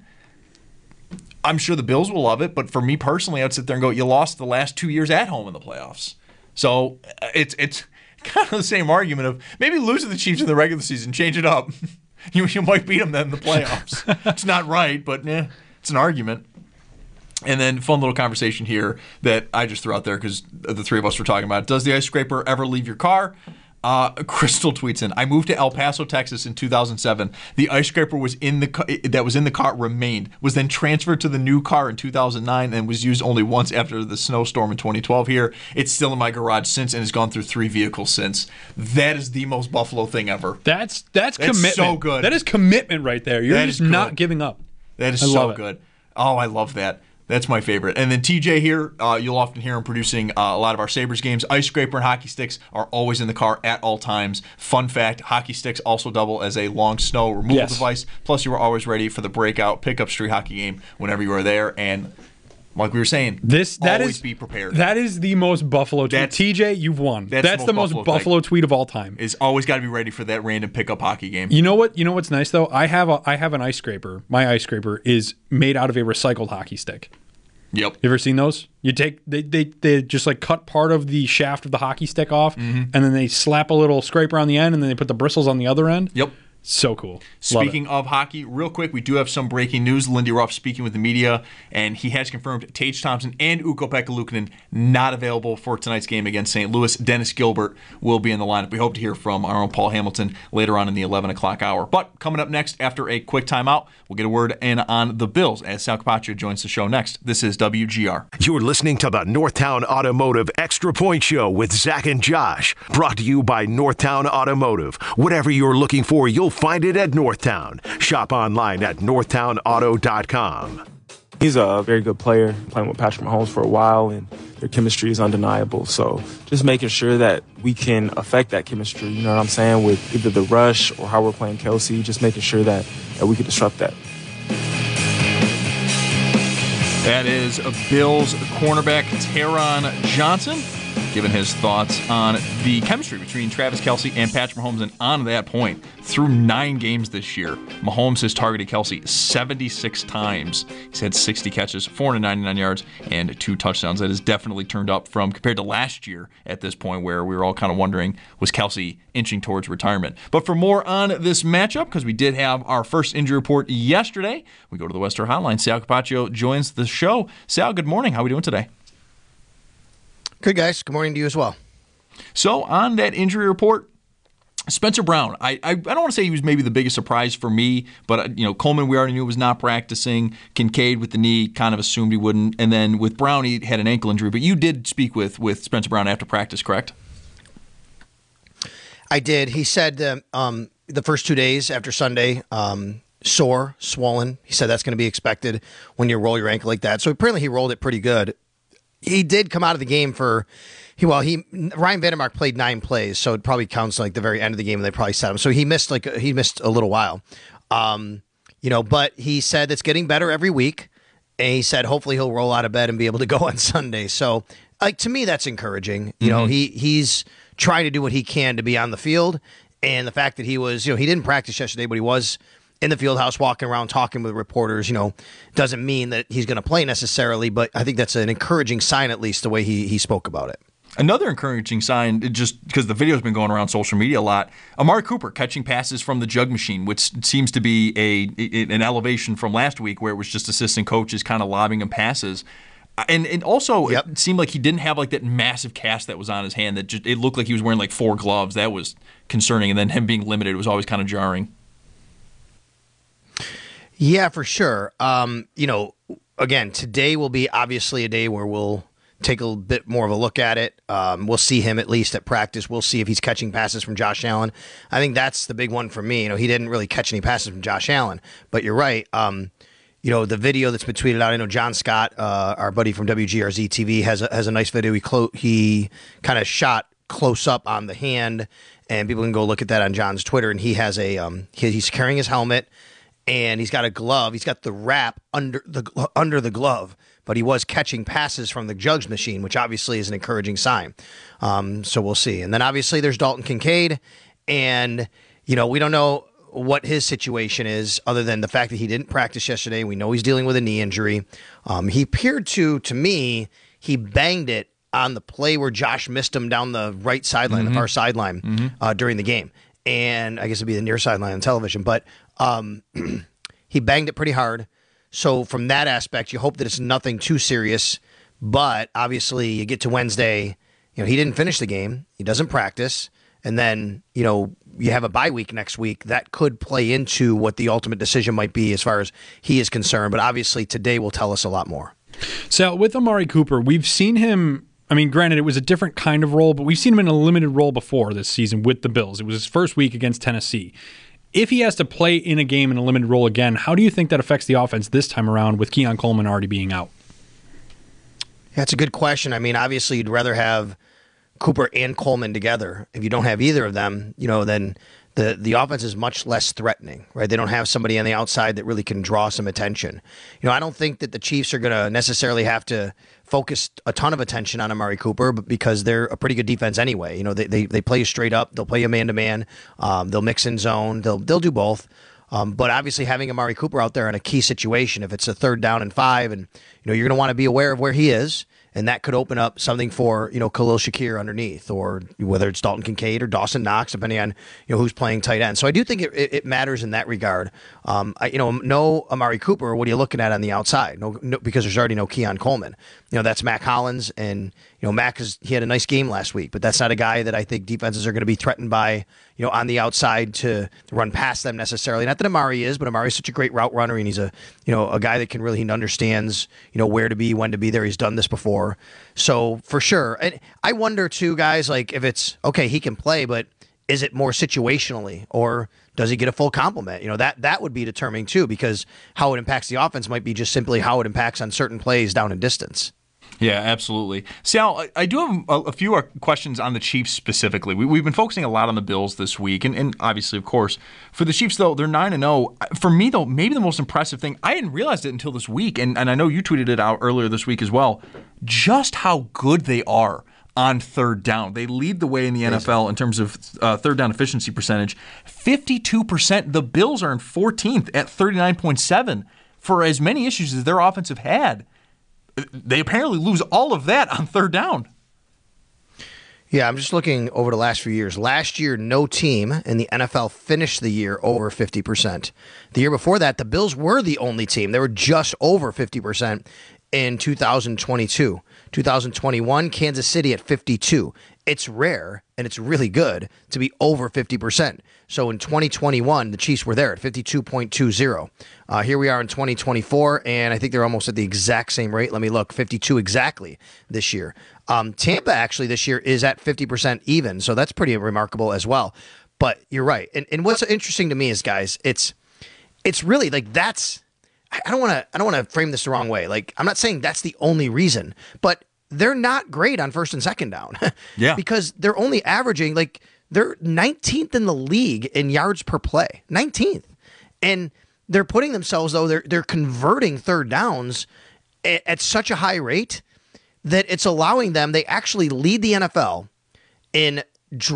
I'm sure the Bills will love it, but for me personally, I would sit there and go, you lost the last 2 years at home in the playoffs. So it's kind of the same argument of maybe losing the Chiefs in the regular season, change it up. you might beat them then in the playoffs. It's not right, but it's an argument. And then fun little conversation here that I just threw out there because the three of us were talking about it. Does the ice scraper ever leave your car? Crystal tweets in, I moved to El Paso, Texas in 2007. The ice scraper was in the car remained, was then transferred to the new car in 2009 and was used only once after the snowstorm in 2012 here. It's still in my garage since and has gone through 3 vehicles since. That is the most Buffalo thing ever. That's commitment. So good. That is commitment right there. You're just not giving up. That is so good. Oh, I love that. That's my favorite. And then TJ here, you'll often hear him producing a lot of our Sabres games. Ice scraper and hockey sticks are always in the car at all times. Fun fact, hockey sticks also double as a long snow removal device. Plus, you are always ready for the breakout pickup street hockey game whenever you are there. And like we were saying, always be prepared. That is the most Buffalo tweet. TJ, you've won. That's the most Buffalo tweet of all time. Is always got to be ready for that random pickup hockey game. You know what? You know what's nice though? I have an ice scraper. My ice scraper is made out of a recycled hockey stick. Yep. You ever seen those? You take they just like cut part of the shaft of the hockey stick off, and then they slap a little scraper on the end, and then they put the bristles on the other end. Yep. So cool. Speaking of hockey, real quick, we do have some breaking news. Lindy Ruff speaking with the media, and he has confirmed Tage Thompson and Ukko-Pekka Luukkonen not available for tonight's game against St. Louis. Dennis Gilbert will be in the lineup. We hope to hear from our own Paul Hamilton later on in the 11 o'clock hour. But coming up next, after a quick timeout, we'll get a word in on the Bills as Sal Capaccio joins the show next. This is WGR. You're listening to the Northtown Automotive Extra Point Show with Zach and Josh. Brought to you by Northtown Automotive. Whatever you're looking for, you'll find it at Northtown. Shop online at northtownauto.com. He's a very good player, playing with Patrick Mahomes for a while, and their chemistry is undeniable. So just making sure that we can affect that chemistry, you know what I'm saying, with either the rush or how we're playing Kelsey, just making sure that we can disrupt that. That is Bills cornerback Taron Johnson giving his thoughts on the chemistry between Travis Kelce and Patrick Mahomes. And on that point, through 9 games this year, Mahomes has targeted Kelce 76 times. He's had 60 catches, 499 yards, and 2 touchdowns. That has definitely turned up from compared to last year at this point, where we were all kind of wondering, was Kelce inching towards retirement? But for more on this matchup, because we did have our first injury report yesterday, we go to the Western Hotline. Sal Capaccio joins the show. Sal, good morning. How are we doing today? Good, guys. Good morning to you as well. So on that injury report, Spencer Brown, I don't want to say he was maybe the biggest surprise for me, but Coleman we already knew was not practicing. Kincaid with the knee, kind of assumed he wouldn't. And then with Brown, he had an ankle injury. But you did speak with Spencer Brown after practice, correct? I did. He said the first 2 days after Sunday, sore, swollen. He said that's going to be expected when you roll your ankle like that. So apparently he rolled it pretty good. He did come out of the game Ryan Vandermark played 9 plays, so it probably counts like the very end of the game, and they probably set him. So he missed a little while, but he said it's getting better every week, and he said hopefully he'll roll out of bed and be able to go on Sunday. So, to me, that's encouraging. He's trying to do what he can to be on the field, and the fact that he was, he didn't practice yesterday, but he was in the field house walking around talking with reporters, doesn't mean that he's going to play necessarily, but I think that's an encouraging sign, at least the way he spoke about it. Another encouraging sign, just because the video's been going around social media a lot, Amari Cooper catching passes from the jug machine, which seems to be an elevation from last week where it was just assistant coaches kind of lobbing him passes. And also, It seemed like he didn't have like that massive cast that was on his hand. That it looked like he was wearing like 4 gloves. That was concerning. And then him being limited was always kind of jarring. Yeah, for sure. Again, today will be obviously a day where we'll take a bit more of a look at it. We'll see him at least at practice. We'll see if he's catching passes from Josh Allen. I think that's the big one for me. He didn't really catch any passes from Josh Allen, but you're right. The video that's been tweeted out, I know John Scott, our buddy from WGRZ TV, has a nice video. He kind of shot close up on the hand, and people can go look at that on John's Twitter. And he has he's carrying his helmet, and he's got a glove. He's got the wrap under the glove, but he was catching passes from the jugs machine, which obviously is an encouraging sign. So we'll see. And then obviously there's Dalton Kincaid, and we don't know what his situation is other than the fact that he didn't practice yesterday. We know he's dealing with a knee injury. He appeared to me, he banged it on the play where Josh missed him down the right sideline, the far sideline during the game. And I guess it'd be the near sideline on television, but he banged it pretty hard. So from that aspect, you hope that it's nothing too serious. But obviously, you get to Wednesday, he didn't finish the game. He doesn't practice. And then, you have a bye week next week. That could play into what the ultimate decision might be as far as he is concerned. But obviously, today will tell us a lot more. So with Amari Cooper, we've seen him. I mean, granted, it was a different kind of role, but we've seen him in a limited role before this season with the Bills. It was his first week against Tennessee. If he has to play in a game in a limited role again, how do you think that affects the offense this time around with Keon Coleman already being out? That's a good question. I mean, obviously, you'd rather have Cooper and Coleman together. If you don't have either of them, then the offense is much less threatening, right? They don't have somebody on the outside that really can draw some attention. I don't think that the Chiefs are going to necessarily have to focus a ton of attention on Amari Cooper, but because they're a pretty good defense anyway. They play you straight up. They'll play you man-to-man. They'll mix in zone. They'll do both. But obviously having Amari Cooper out there in a key situation, if it's a 3rd down and 5, and you're going to want to be aware of where he is, and that could open up something for Khalil Shakir underneath, or whether it's Dalton Kincaid or Dawson Knox, depending on who's playing tight end. So I do think it matters in that regard. No Amari Cooper. What are you looking at on the outside? No, because there's already no Keon Coleman. That's Mac Hollins, and Mac he had a nice game last week, but that's not a guy that I think defenses are going to be threatened by on the outside to run past them necessarily. Not that Amari is, but Amari is such a great route runner, and he's a guy that can really, he understands where to be, when to be there. He's done this before. So for sure. And I wonder too, guys, like if it's okay, he can play, but is it more situationally, or does he get a full complement? That would be determining too, because how it impacts the offense might be just simply how it impacts on certain plays down in distance. Yeah, absolutely. Sal, I do have a few questions on the Chiefs specifically. We've been focusing a lot on the Bills this week, and obviously, of course, for the Chiefs, though, they're 9-0. For me, though, maybe the most impressive thing, I hadn't realized it until this week, and I know you tweeted it out earlier this week as well, just how good they are on third down. They lead the way in the NFL in terms of third down efficiency percentage. 52%. The Bills are in 14th at 39.7 for as many issues as their offense have had. They apparently lose all of that on third down. Yeah, I'm just looking over the last few years. Last year, no team in the NFL finished the year over 50%. The year before that, the Bills were the only team. They were just over 50% in 2022. 2021, Kansas City at 52. It's rare, and it's really good to be over 50%. So in 2021, the Chiefs were there at 52.20. Here we are in 2024, and I think they're almost at the exact same rate. Let me look, 52 exactly this year. Tampa actually this year is at 50% even, so that's pretty remarkable as well. But you're right. And what's interesting to me is, guys, it's really like that's I don't want to frame this the wrong way. Like, I'm not saying that's the only reason, but they're not great on first and second down. Yeah. Because they're only averaging, like, they're 19th in the league in yards per play. 19th. And they're putting themselves, though, they're converting third downs at such a high rate that it's allowing them, they actually lead the NFL in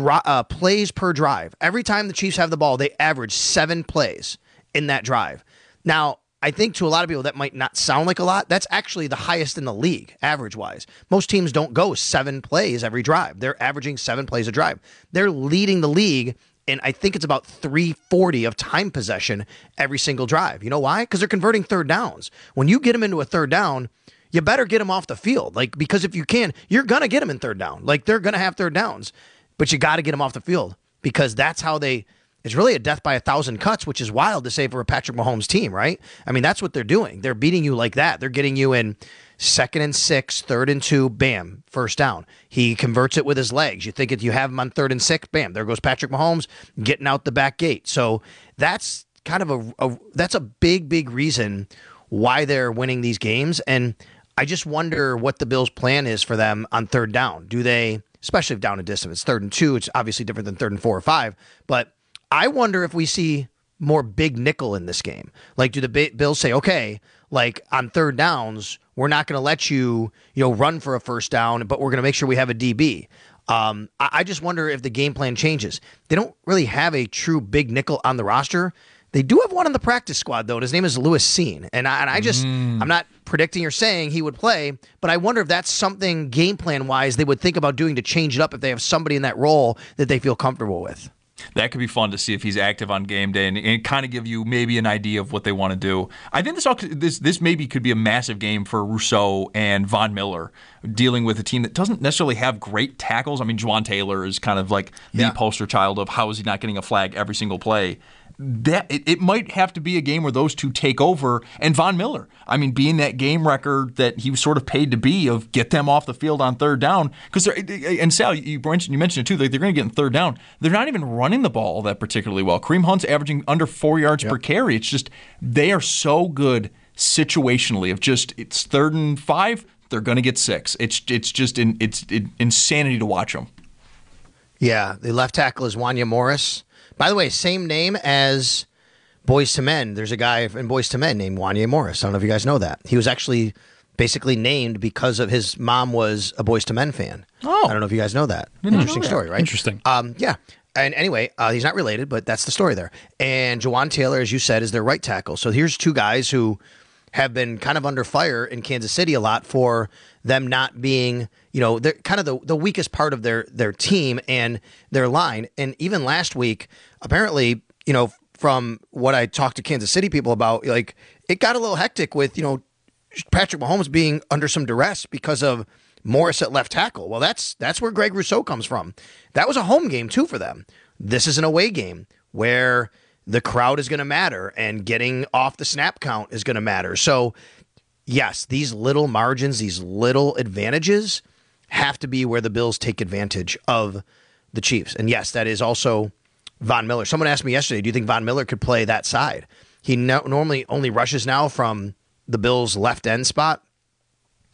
plays per drive. Every time the Chiefs have the ball, they average 7 plays in that drive. Now, I think to a lot of people that might not sound like a lot. That's actually the highest in the league, average-wise. Most teams don't go 7 plays every drive. They're averaging 7 plays a drive. They're leading the league, and I think it's about 340 of time possession every single drive. You know why? Because they're converting third downs. When you get them into a third down, you better get them off the field. Like, because if you can, you're going to get them in third down. Like, they're going to have third downs, but you got to get them off the field because that's how it's really a death by 1,000 cuts, which is wild to say for a Patrick Mahomes team, right? I mean, that's what they're doing. They're beating you like that. They're getting you in 2nd and 6, 3rd and 2, bam, first down. He converts it with his legs. You think if you have him on 3rd and 6, bam, there goes Patrick Mahomes getting out the back gate. So that's kind of that's a big, big reason why they're winning these games. And I just wonder what the Bills' plan is for them on third down. Do they, especially if down a distance, it's 3rd and 2, it's obviously different than 3rd and 4 or 5, but I wonder if we see more big nickel in this game. Like, do the Bills say, okay, like on third downs, we're not going to let you run for a first down, but we're going to make sure we have a DB. I just wonder if the game plan changes. They don't really have a true big nickel on the roster. They do have one on the practice squad, though, and his name is Lewis Cine. And I'm not predicting or saying he would play, but I wonder if that's something game plan-wise they would think about doing to change it up if they have somebody in that role that they feel comfortable with. That could be fun to see if he's active on game day and kind of give you maybe an idea of what they want to do. I think this maybe could be a massive game for Rousseau and Von Miller dealing with a team that doesn't necessarily have great tackles. I mean, Juwan Taylor is kind of like the poster child of how is he not getting a flag every single play. That it might have to be a game where those two take over, and Von Miller, I mean, being that game record that he was sort of paid to be of get them off the field on third down, because and Sal, you mentioned it too, like they're going to get in third down. They're not even running the ball all that particularly well. Kareem Hunt's averaging under 4 yards per carry. It's just they are so good situationally. Of just it's 3rd and 5, they're going to get 6. It's just it's insanity to watch them. Yeah, the left tackle is Wanya Morris. By the way, same name as Boyz II Men. There's a guy in Boyz II Men named Wanya Morris. I don't know if you guys know that. He was actually basically named because of his mom was a Boyz II Men fan. Oh. I don't know if you guys know that. Interesting story, right? Interesting. Yeah. And anyway, he's not related, but that's the story there. And Juwan Taylor, as you said, is their right tackle. So here's two guys who have been kind of under fire in Kansas City a lot for them not being, they're kind of the weakest part of their team and their line. And even last week, apparently, from what I talked to Kansas City people about, like it got a little hectic with, Patrick Mahomes being under some duress because of Morris at left tackle. Well, that's where Greg Rousseau comes from. That was a home game too for them. This is an away game where the crowd is going to matter and getting off the snap count is going to matter. So yes, these little margins, these little advantages have to be where the Bills take advantage of the Chiefs. And yes, that is also Von Miller. Someone asked me yesterday, do you think Von Miller could play that side? He normally only rushes now from the Bills' left end spot.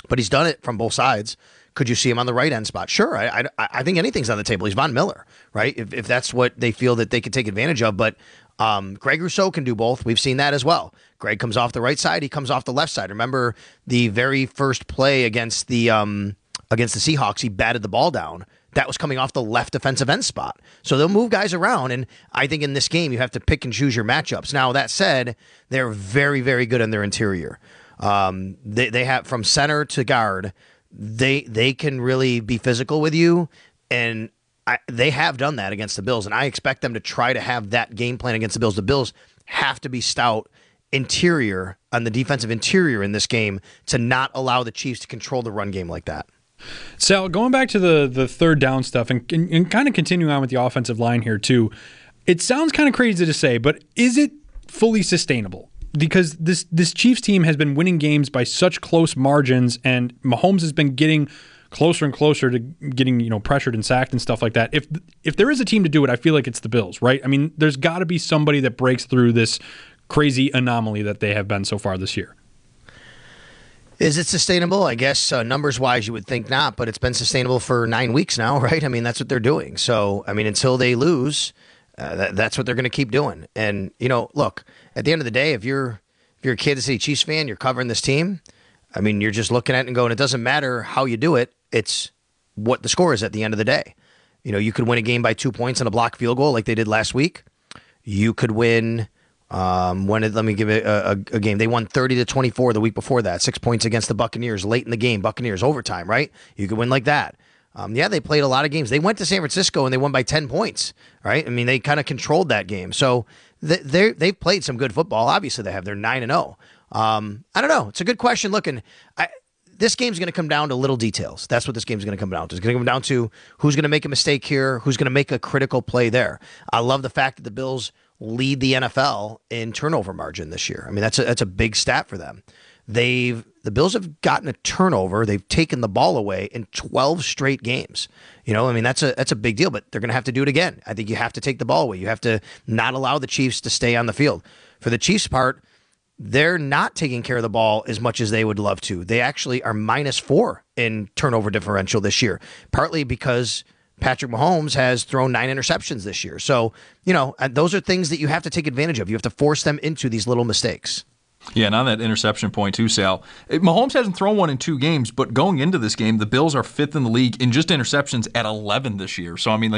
but he's done it from both sides. Could you see him on the right end spot? Sure. I think anything's on the table. He's Von Miller, right? If that's what they feel that they could take advantage of. But Greg Rousseau can do both. We've seen that as well. Greg comes off the right side. He comes off the left side. Remember the very first play against the Seahawks, he batted the ball down. That was coming off the left defensive end spot. So they'll move guys around, and I think in this game you have to pick and choose your matchups. Now, that said, they're very, very good in their interior. They have from center to guard, they can really be physical with you, and they have done that against the Bills, and I expect them to try to have that game plan against the Bills. The Bills have to be stout interior on the defensive interior in this game to not allow the Chiefs to control the run game like that. Sal, going back to the third down stuff and kind of continuing on with the offensive line here too, it sounds kind of crazy to say, but is it fully sustainable? Because this Chiefs team has been winning games by such close margins, and Mahomes has been getting closer and closer to getting pressured and sacked and stuff like that. If there is a team to do it, I feel like it's the Bills, right? I mean, there's got to be somebody that breaks through this crazy anomaly that they have been so far this year. Is it sustainable? I guess numbers-wise you would think not, but it's been sustainable for 9 weeks now, right? I mean, that's what they're doing. So, I mean, until they lose, that's what they're going to keep doing. And, look, at the end of the day, if you're a Kansas City Chiefs fan, you're covering this team, I mean, you're just looking at it and going, it doesn't matter how you do it, it's what the score is at the end of the day. You could win a game by 2 points on a blocked field goal like they did last week. You could win... let me give it a game. They won 30-24 the week before that. 6 points against the Buccaneers late in the game. Buccaneers overtime, right? You could win like that. They played a lot of games. They went to San Francisco and they won by 10 points, right? I mean, they kind of controlled that game. So they've played some good football. Obviously, they have. They're 9-0. I don't know. It's a good question. Looking, this game's going to come down to little details. That's what this game's going to come down to. It's going to come down to who's going to make a mistake here, who's going to make a critical play there. I love the fact that the Bills lead the NFL in turnover margin this year. I mean, that's a big stat for them. The Bills have gotten a turnover. They've taken the ball away in 12 straight games. I mean, that's a big deal, but they're going to have to do it again. I think you have to take the ball away. You have to not allow the Chiefs to stay on the field. For the Chiefs' part, they're not taking care of the ball as much as they would love to. They actually are -4 in turnover differential this year, partly because Patrick Mahomes has thrown 9 interceptions this year. So, those are things that you have to take advantage of. You have to force them into these little mistakes. Yeah, and on that interception point too, Sal, Mahomes hasn't thrown one in 2 games, but going into this game, the Bills are 5th in the league in just interceptions at 11 this year. So, I mean, like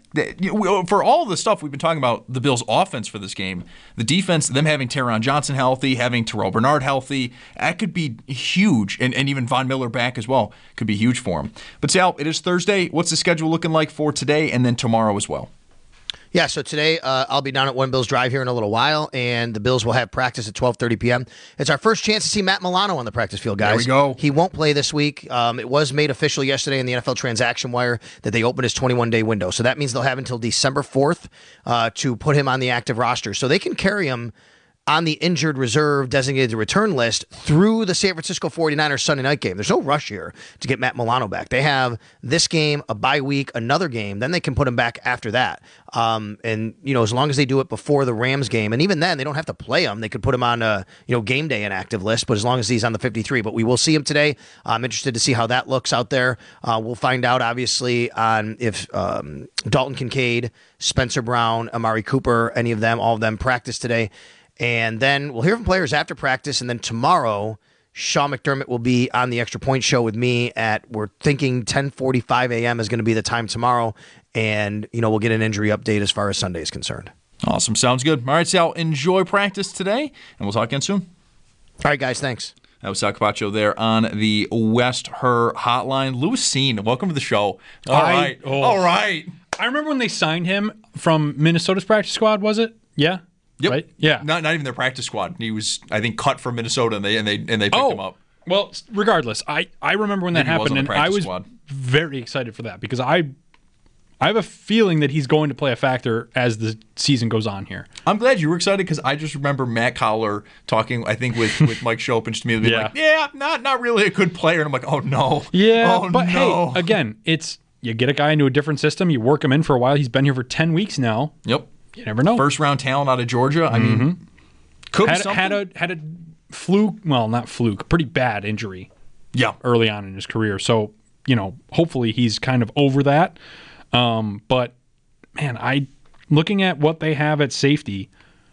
that for all the stuff we've been talking about, the Bills' offense for this game, the defense, them having Taron Johnson healthy, having Terrell Bernard healthy, that could be huge. And even Von Miller back as well could be huge for him. But, Sal, it is Thursday. What's the schedule looking like for today and then tomorrow as well? Yeah, so today I'll be down at One Bills Drive here in a little while, and the Bills will have practice at 12:30 p.m. It's our first chance to see Matt Milano on the practice field, guys. There we go. He won't play this week. It was made official yesterday in the NFL Transaction Wire that they opened his 21-day window. So that means they'll have until December 4th to put him on the active roster. So they can carry him on the injured reserve designated return list through the San Francisco 49ers Sunday night game. There's no rush here to get Matt Milano back. They have this game, a bye week, another game, then they can put him back after that. And, as long as they do it before the Rams game, and even then they don't have to play him. They could put him on a, game day inactive list, but as long as he's on the 53. But we will see him today. I'm interested to see how that looks out there. We'll find out, obviously, on if Dalton Kincaid, Spencer Brown, Amari Cooper, any of them, all of them practice today. And then we'll hear from players after practice. And then tomorrow, Sean McDermott will be on the Extra Point Show with me we're thinking 10:45 a.m. is going to be the time tomorrow. And, we'll get an injury update as far as Sunday is concerned. Awesome. Sounds good. All right, Sal, enjoy practice today, and we'll talk again soon. All right, guys. Thanks. That was Sal Capaccio there on the West Her Hotline. Louis Cine, welcome to the show. All right. I remember when they signed him from Minnesota's practice squad, was it? Yeah? Yep. Right? Yeah. Not even their practice squad. He was, I think, cut from Minnesota, and they picked him up. Well, regardless, I remember when that happened, and I was very excited for that because I have a feeling that he's going to play a factor as the season goes on here. I'm glad you were excited because I just remember Matt Cowler talking, I think, with Mike Chopin to me, being like, not really a good player. And I'm like, oh, no. Yeah, but hey, again, it's you get a guy into a different system, you work him in for a while. He's been here for 10 weeks now. Yep. You never know. First round talent out of Georgia. I mean, could be something. Had a fluke, well, not fluke, pretty bad injury early on in his career. So, hopefully he's kind of over that. But, man, looking at what they have at safety,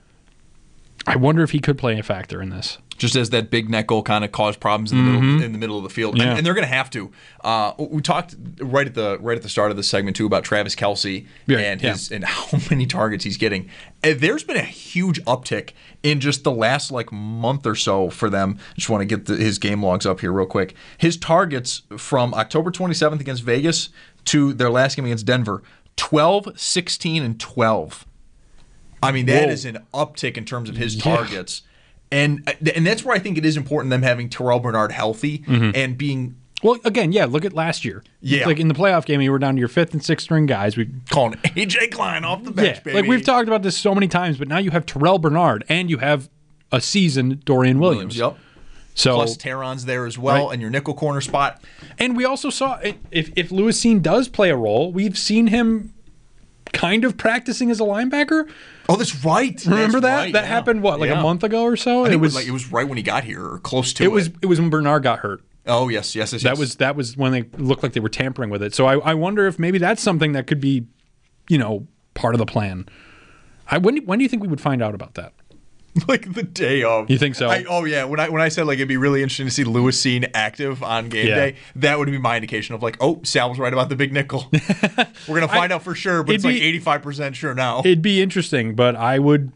I wonder if he could play a factor in this. Just as that big net goal kind of caused problems in the middle of the field, and they're going to have to. We talked right at the start of the segment too about Travis Kelce and how many targets he's getting. There's been a huge uptick in just the last month or so for them. I just want to get his game logs up here real quick. His targets from October 27th against Vegas to their last game against Denver, 12, 16, and 12. I mean, that is an uptick in terms of his targets. And that's where I think it is important them having Terrell Bernard healthy and being... Well, again, look at last year. Yeah. In the playoff game, you were down to your 5th and 6th string guys. We calling A.J. Klein off the bench, baby. We've talked about this so many times, but now you have Terrell Bernard and you have a seasoned Dorian Williams. Yep. So, plus Terron's there as well in your nickel corner spot. And we also saw, if Lewis Cine does play a role, we've seen him kind of practicing as a linebacker. Oh, that's right. Remember that? Right, that happened, a month ago or so? It was right when he got here, or close to it. It was when Bernard got hurt. Oh, yes. That was when they looked like they were tampering with it. So I wonder if maybe that's something that could be, part of the plan. When do you think we would find out about that? The day of. You think so? When I said it'd be really interesting to see Lewis Cine active on game day, that would be my indication of Sal was right about the big nickel. We're gonna find out for sure, but it's 85% sure now. It'd be interesting, but I wouldn't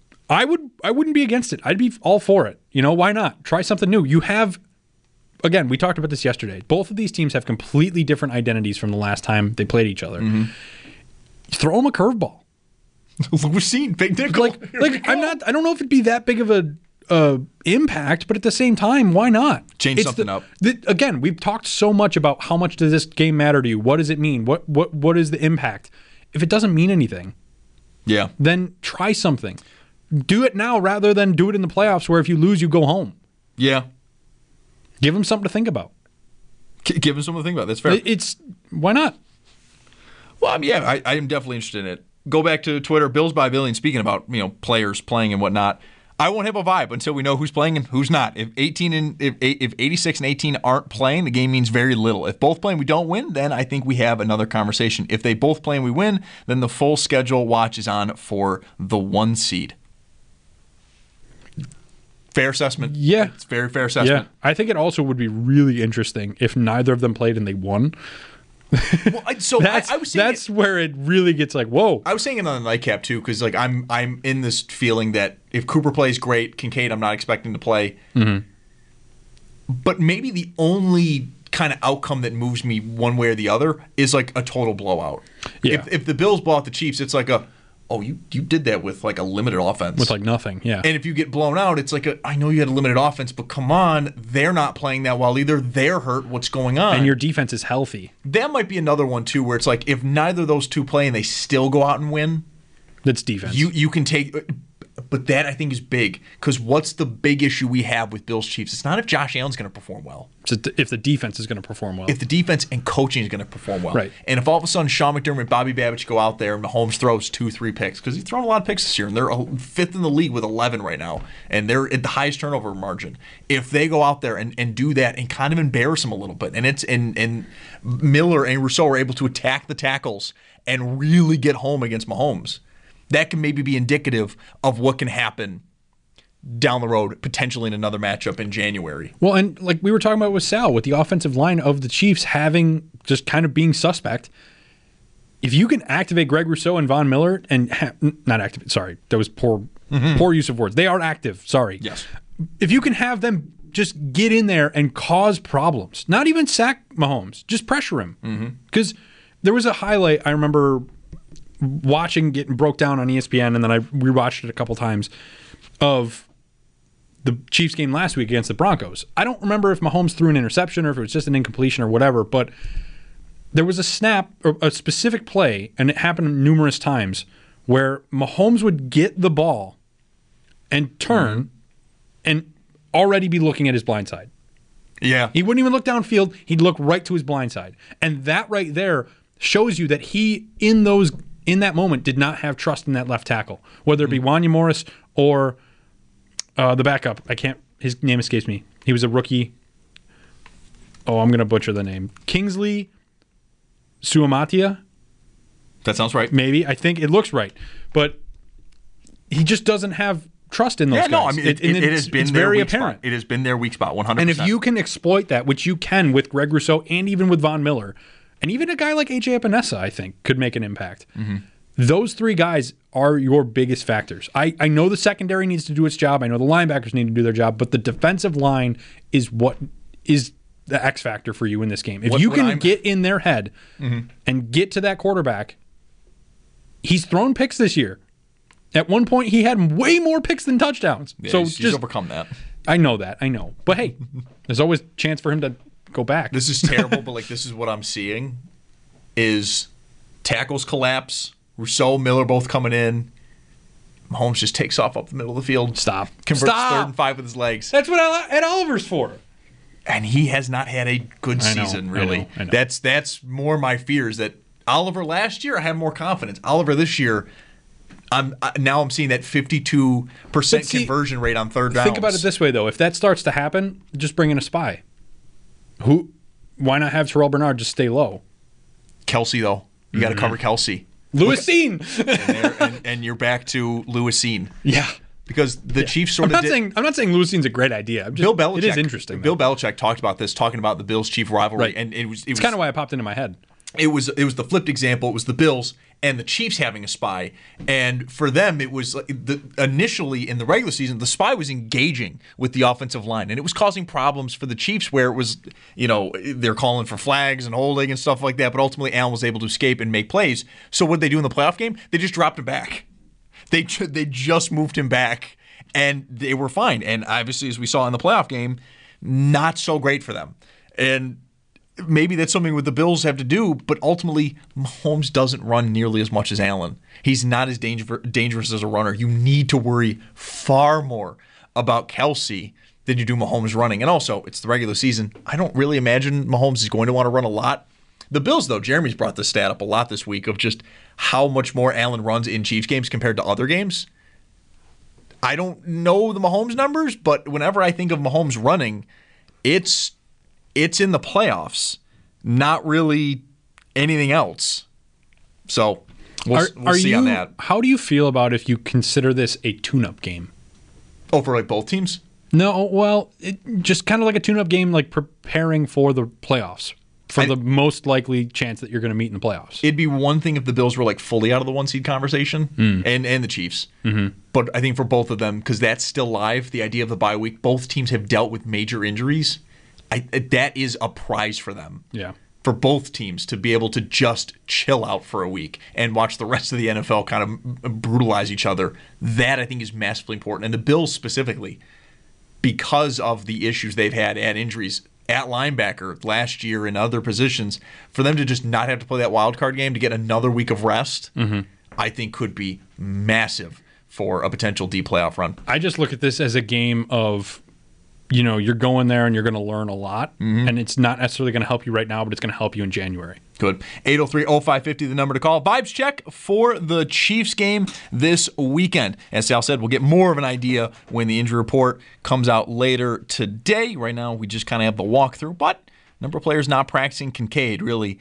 be against it. I'd be all for it. Why not? Try something new. You have, again, we talked about this yesterday. Both of these teams have completely different identities from the last time they played each other. Throw them a curveball. Lewis Cine, big nickel. I don't know if it'd be that big of a impact, but at the same time, why not change something up? Again, we've talked so much about how much does this game matter to you? What does it mean? What is the impact? If it doesn't mean anything, then try something. Do it now rather than do it in the playoffs, where if you lose, you go home. Yeah, give them something to think about. Give them something to think about. That's fair. Why not? Well, I am definitely interested in it. Go back to Twitter, Bills by Billion, speaking about players playing and whatnot. I won't have a vibe until we know who's playing and who's not. If 86 and 18 aren't playing, the game means very little. If both play and we don't win, then I think we have another conversation. If they both play and we win, then the full schedule watch is on for the 1 seed. Fair assessment. Yeah. It's very fair assessment. Yeah. I think it also would be really interesting if neither of them played and they won. Well, I was saying that's where it really gets whoa. I was saying it on the nightcap too, because I'm in this feeling that if Cooper plays great, Kincaid I'm not expecting to play. But maybe the only kind of outcome that moves me one way or the other is a total blowout. Yeah. If the Bills blow out the Chiefs, it's you did that with a limited offense. With nothing, yeah. And if you get blown out, it's I know you had a limited offense, but come on, they're not playing that well either. They're hurt. What's going on? And your defense is healthy. That might be another one too, where it's if neither of those two play and they still go out and win, that's defense. You can take. But that, I think, is big, because what's the big issue we have with Bills Chiefs? It's not if Josh Allen's going to perform well. It's if the defense is going to perform well. If the defense and coaching is going to perform well. Right. And if all of a sudden Sean McDermott and Bobby Babich go out there and Mahomes throws 2-3 picks, because he's thrown a lot of picks this year, and they're 5th in the league with 11 right now, and they're at the highest turnover margin. If they go out there and do that and kind of embarrass them a little bit, and Miller and Rousseau are able to attack the tackles and really get home against Mahomes, that can maybe be indicative of what can happen down the road, potentially in another matchup in January. Well, and we were talking about with Sal, with the offensive line of the Chiefs having just kind of being suspect, if you can activate Greg Rousseau and Von Miller and not activate, sorry, that was poor use of words. They are active, sorry. Yes. If you can have them just get in there and cause problems, not even sack Mahomes, just pressure him. Because there was a highlight I remember watching getting broke down on ESPN, and then I rewatched it a couple times, of the Chiefs game last week against the Broncos. I don't remember if Mahomes threw an interception or if it was just an incompletion or whatever, but there was a snap or a specific play, and it happened numerous times, where Mahomes would get the ball and turn and already be looking at his blind side. Yeah. He wouldn't even look downfield. He'd look right to his blind side. And that right there shows you that he, in that moment, did not have trust in that left tackle, whether it be Wanya Morris or the backup. His name escapes me. He was a rookie. I'm going to butcher the name. Kingsley Suamatia? That sounds right. Maybe. I think it looks right. But he just doesn't have trust in those guys. No, I mean, it has been very apparent. Spot. It has been their weak spot, 100%. And if you can exploit that, which you can with Greg Rousseau and even with Von Miller, and even a guy like A.J. Epinesa, I think, could make an impact. Mm-hmm. Those three guys are your biggest factors. I know the secondary needs to do its job. I know the linebackers need to do their job, but the defensive line is what is the X factor for you in this game. If you can get in their head and get to that quarterback, he's thrown picks this year. At one point, he had way more picks than touchdowns. Yeah, so he's overcome that. I know that. But hey, there's always a chance for him to go back. This is terrible, but like this is what I'm seeing is tackles collapse. Rousseau, Miller both coming in. Mahomes just takes off up the middle of the field. Converts 3rd and 5 with his legs. That's what Ed Oliver's for. And he has not had a good season, really. I know. That's more my fears. That Oliver last year, I had more confidence. Oliver this year, I'm seeing that 52% conversion rate on 3rd downs. Think about it this way, though. If that starts to happen, just bring in a spy. Why not have Terrell Bernard just stay low? Kelsey, though. You got to cover Kelsey. Lewis Cine. and you're back to Lewis Cine. Yeah. Because the Chiefs sort of I'm not saying Lewis Cine's a great idea. Bill Belichick. It is interesting. Bill Belichick talked about this, talking about the Bills-Chief rivalry. Right. And it's kind of why it popped into my head. It was the flipped example. It was the Bills and the Chiefs having a spy. And for them, it was initially in the regular season, the spy was engaging with the offensive line. And it was causing problems for the Chiefs where it was, they're calling for flags and holding and stuff like that. But ultimately, Allen was able to escape and make plays. So what did they do in the playoff game? They just dropped him back. They just moved him back. And they were fine. And obviously, as we saw in the playoff game, not so great for them. And maybe that's something with the Bills have to do, but ultimately, Mahomes doesn't run nearly as much as Allen. He's not as dangerous as a runner. You need to worry far more about Kelsey than you do Mahomes running. And also, it's the regular season. I don't really imagine Mahomes is going to want to run a lot. The Bills, though, Jeremy's brought this stat up a lot this week of just how much more Allen runs in Chiefs games compared to other games. I don't know the Mahomes numbers, but whenever I think of Mahomes running, it's in the playoffs, not really anything else. So we'll see on that. How do you feel about if you consider this a tune-up game? Oh, for like both teams? No, well, just kind of like a tune-up game, like preparing for the playoffs. For the most likely chance that you're going to meet in the playoffs. It'd be one thing if the Bills were like fully out of the 1-seed conversation and the Chiefs. Mm-hmm. But I think for both of them, because that's still live, the idea of the bye week, both teams have dealt with major injuries. That is a prize for them. Yeah. For both teams to be able to just chill out for a week and watch the rest of the NFL kind of brutalize each other. That, I think, is massively important. And the Bills specifically, because of the issues they've had and injuries at linebacker last year and other positions, for them to just not have to play that wild card game to get another week of rest, I think could be massive for a potential deep playoff run. I just look at this as a game of, you're going there and you're going to learn a lot, and it's not necessarily going to help you right now, but it's going to help you in January. Good. 803-0550, the number to call. Vibes check for the Chiefs game this weekend. As Sal said, we'll get more of an idea when the injury report comes out later today. Right now, we just kind of have the walkthrough, but a number of players not practicing. Kincaid, really,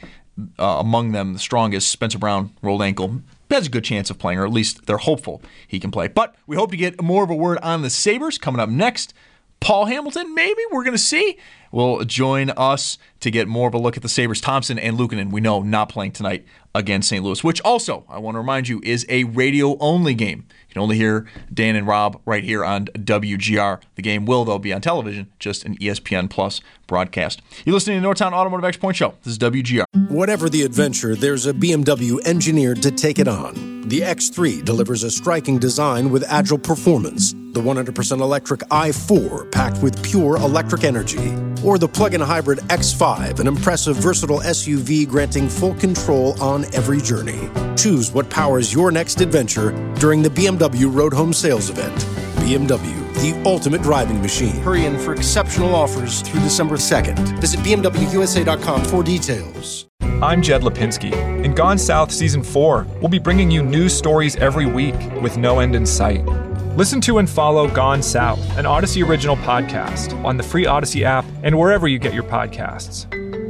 among them, the strongest. Spencer Brown, rolled ankle. Has a good chance of playing, or at least they're hopeful he can play. But we hope to get more of a word on the Sabres coming up next. Paul Hamilton, maybe, we're going to see, will join us to get more of a look at the Sabres. Thompson and Luukkonen, we know, not playing tonight against St. Louis, which also, I want to remind you, is a radio-only game. You can only hear Dan and Rob right here on WGR. The game will, though, be on television, just an ESPN Plus broadcast. You're listening to Northtown Automotive X Point Show. This is WGR. Whatever the adventure, there's a BMW engineered to take it on. The X3 delivers a striking design with agile performance. The 100% electric i4 packed with pure electric energy. Or the plug-in hybrid X5, an impressive, versatile SUV granting full control on every journey. Choose what powers your next adventure during the BMW Road Home Sales Event. BMW, the ultimate driving machine. Hurry in for exceptional offers through December 2nd. Visit BMWUSA.com for details. I'm Jed Lipinski. In Gone South Season 4, we'll be bringing you news stories every week with no end in sight. Listen to and follow Gone South, an Odyssey original podcast, on the free Odyssey app and wherever you get your podcasts.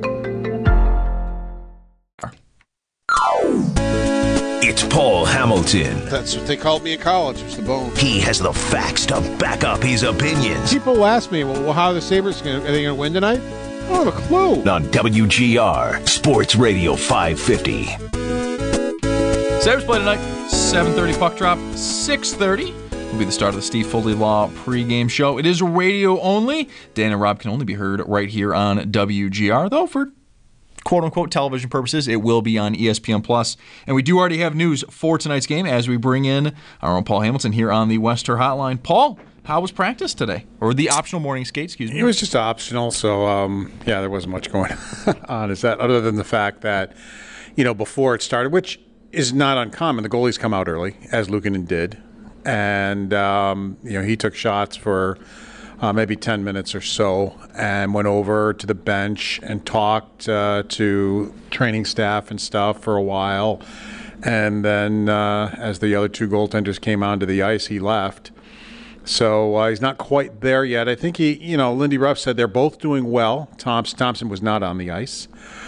It's Paul Hamilton. That's what they called me in college. It's the bone. He has the facts to back up his opinions. People ask me, well, how are the Sabres are they going to win tonight? I don't have a clue. On WGR, Sports Radio 550. Sabres play tonight, 7:30 puck drop, 6:30 will be the start of the Steve Foley Law pregame show. It is radio only. Dan and Rob can only be heard right here on WGR, though for quote-unquote television purposes, it will be on ESPN+. And we do already have news for tonight's game as we bring in our own Paul Hamilton here on the Wester Hotline. Paul, how was practice today? Or the optional morning skate, excuse me. It was just optional, so there wasn't much going on. Is that other than the fact that, before it started, which is not uncommon, the goalies come out early, as Luukkonen did. And, he took shots for maybe 10 minutes or so and went over to the bench and talked to training staff and stuff for a while. And then as the other two goaltenders came onto the ice, he left. So he's not quite there yet. I think Lindy Ruff said they're both doing well. Thompson was not on the ice.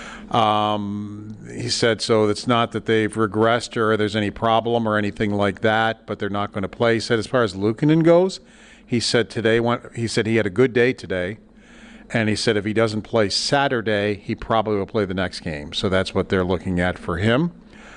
He said, so it's not that they've regressed or there's any problem or anything like that, but they're not going to play. He said as far as Luukkonen goes, he said he had a good day today, and he said if he doesn't play Saturday, he probably will play the next game. So that's what they're looking at for him.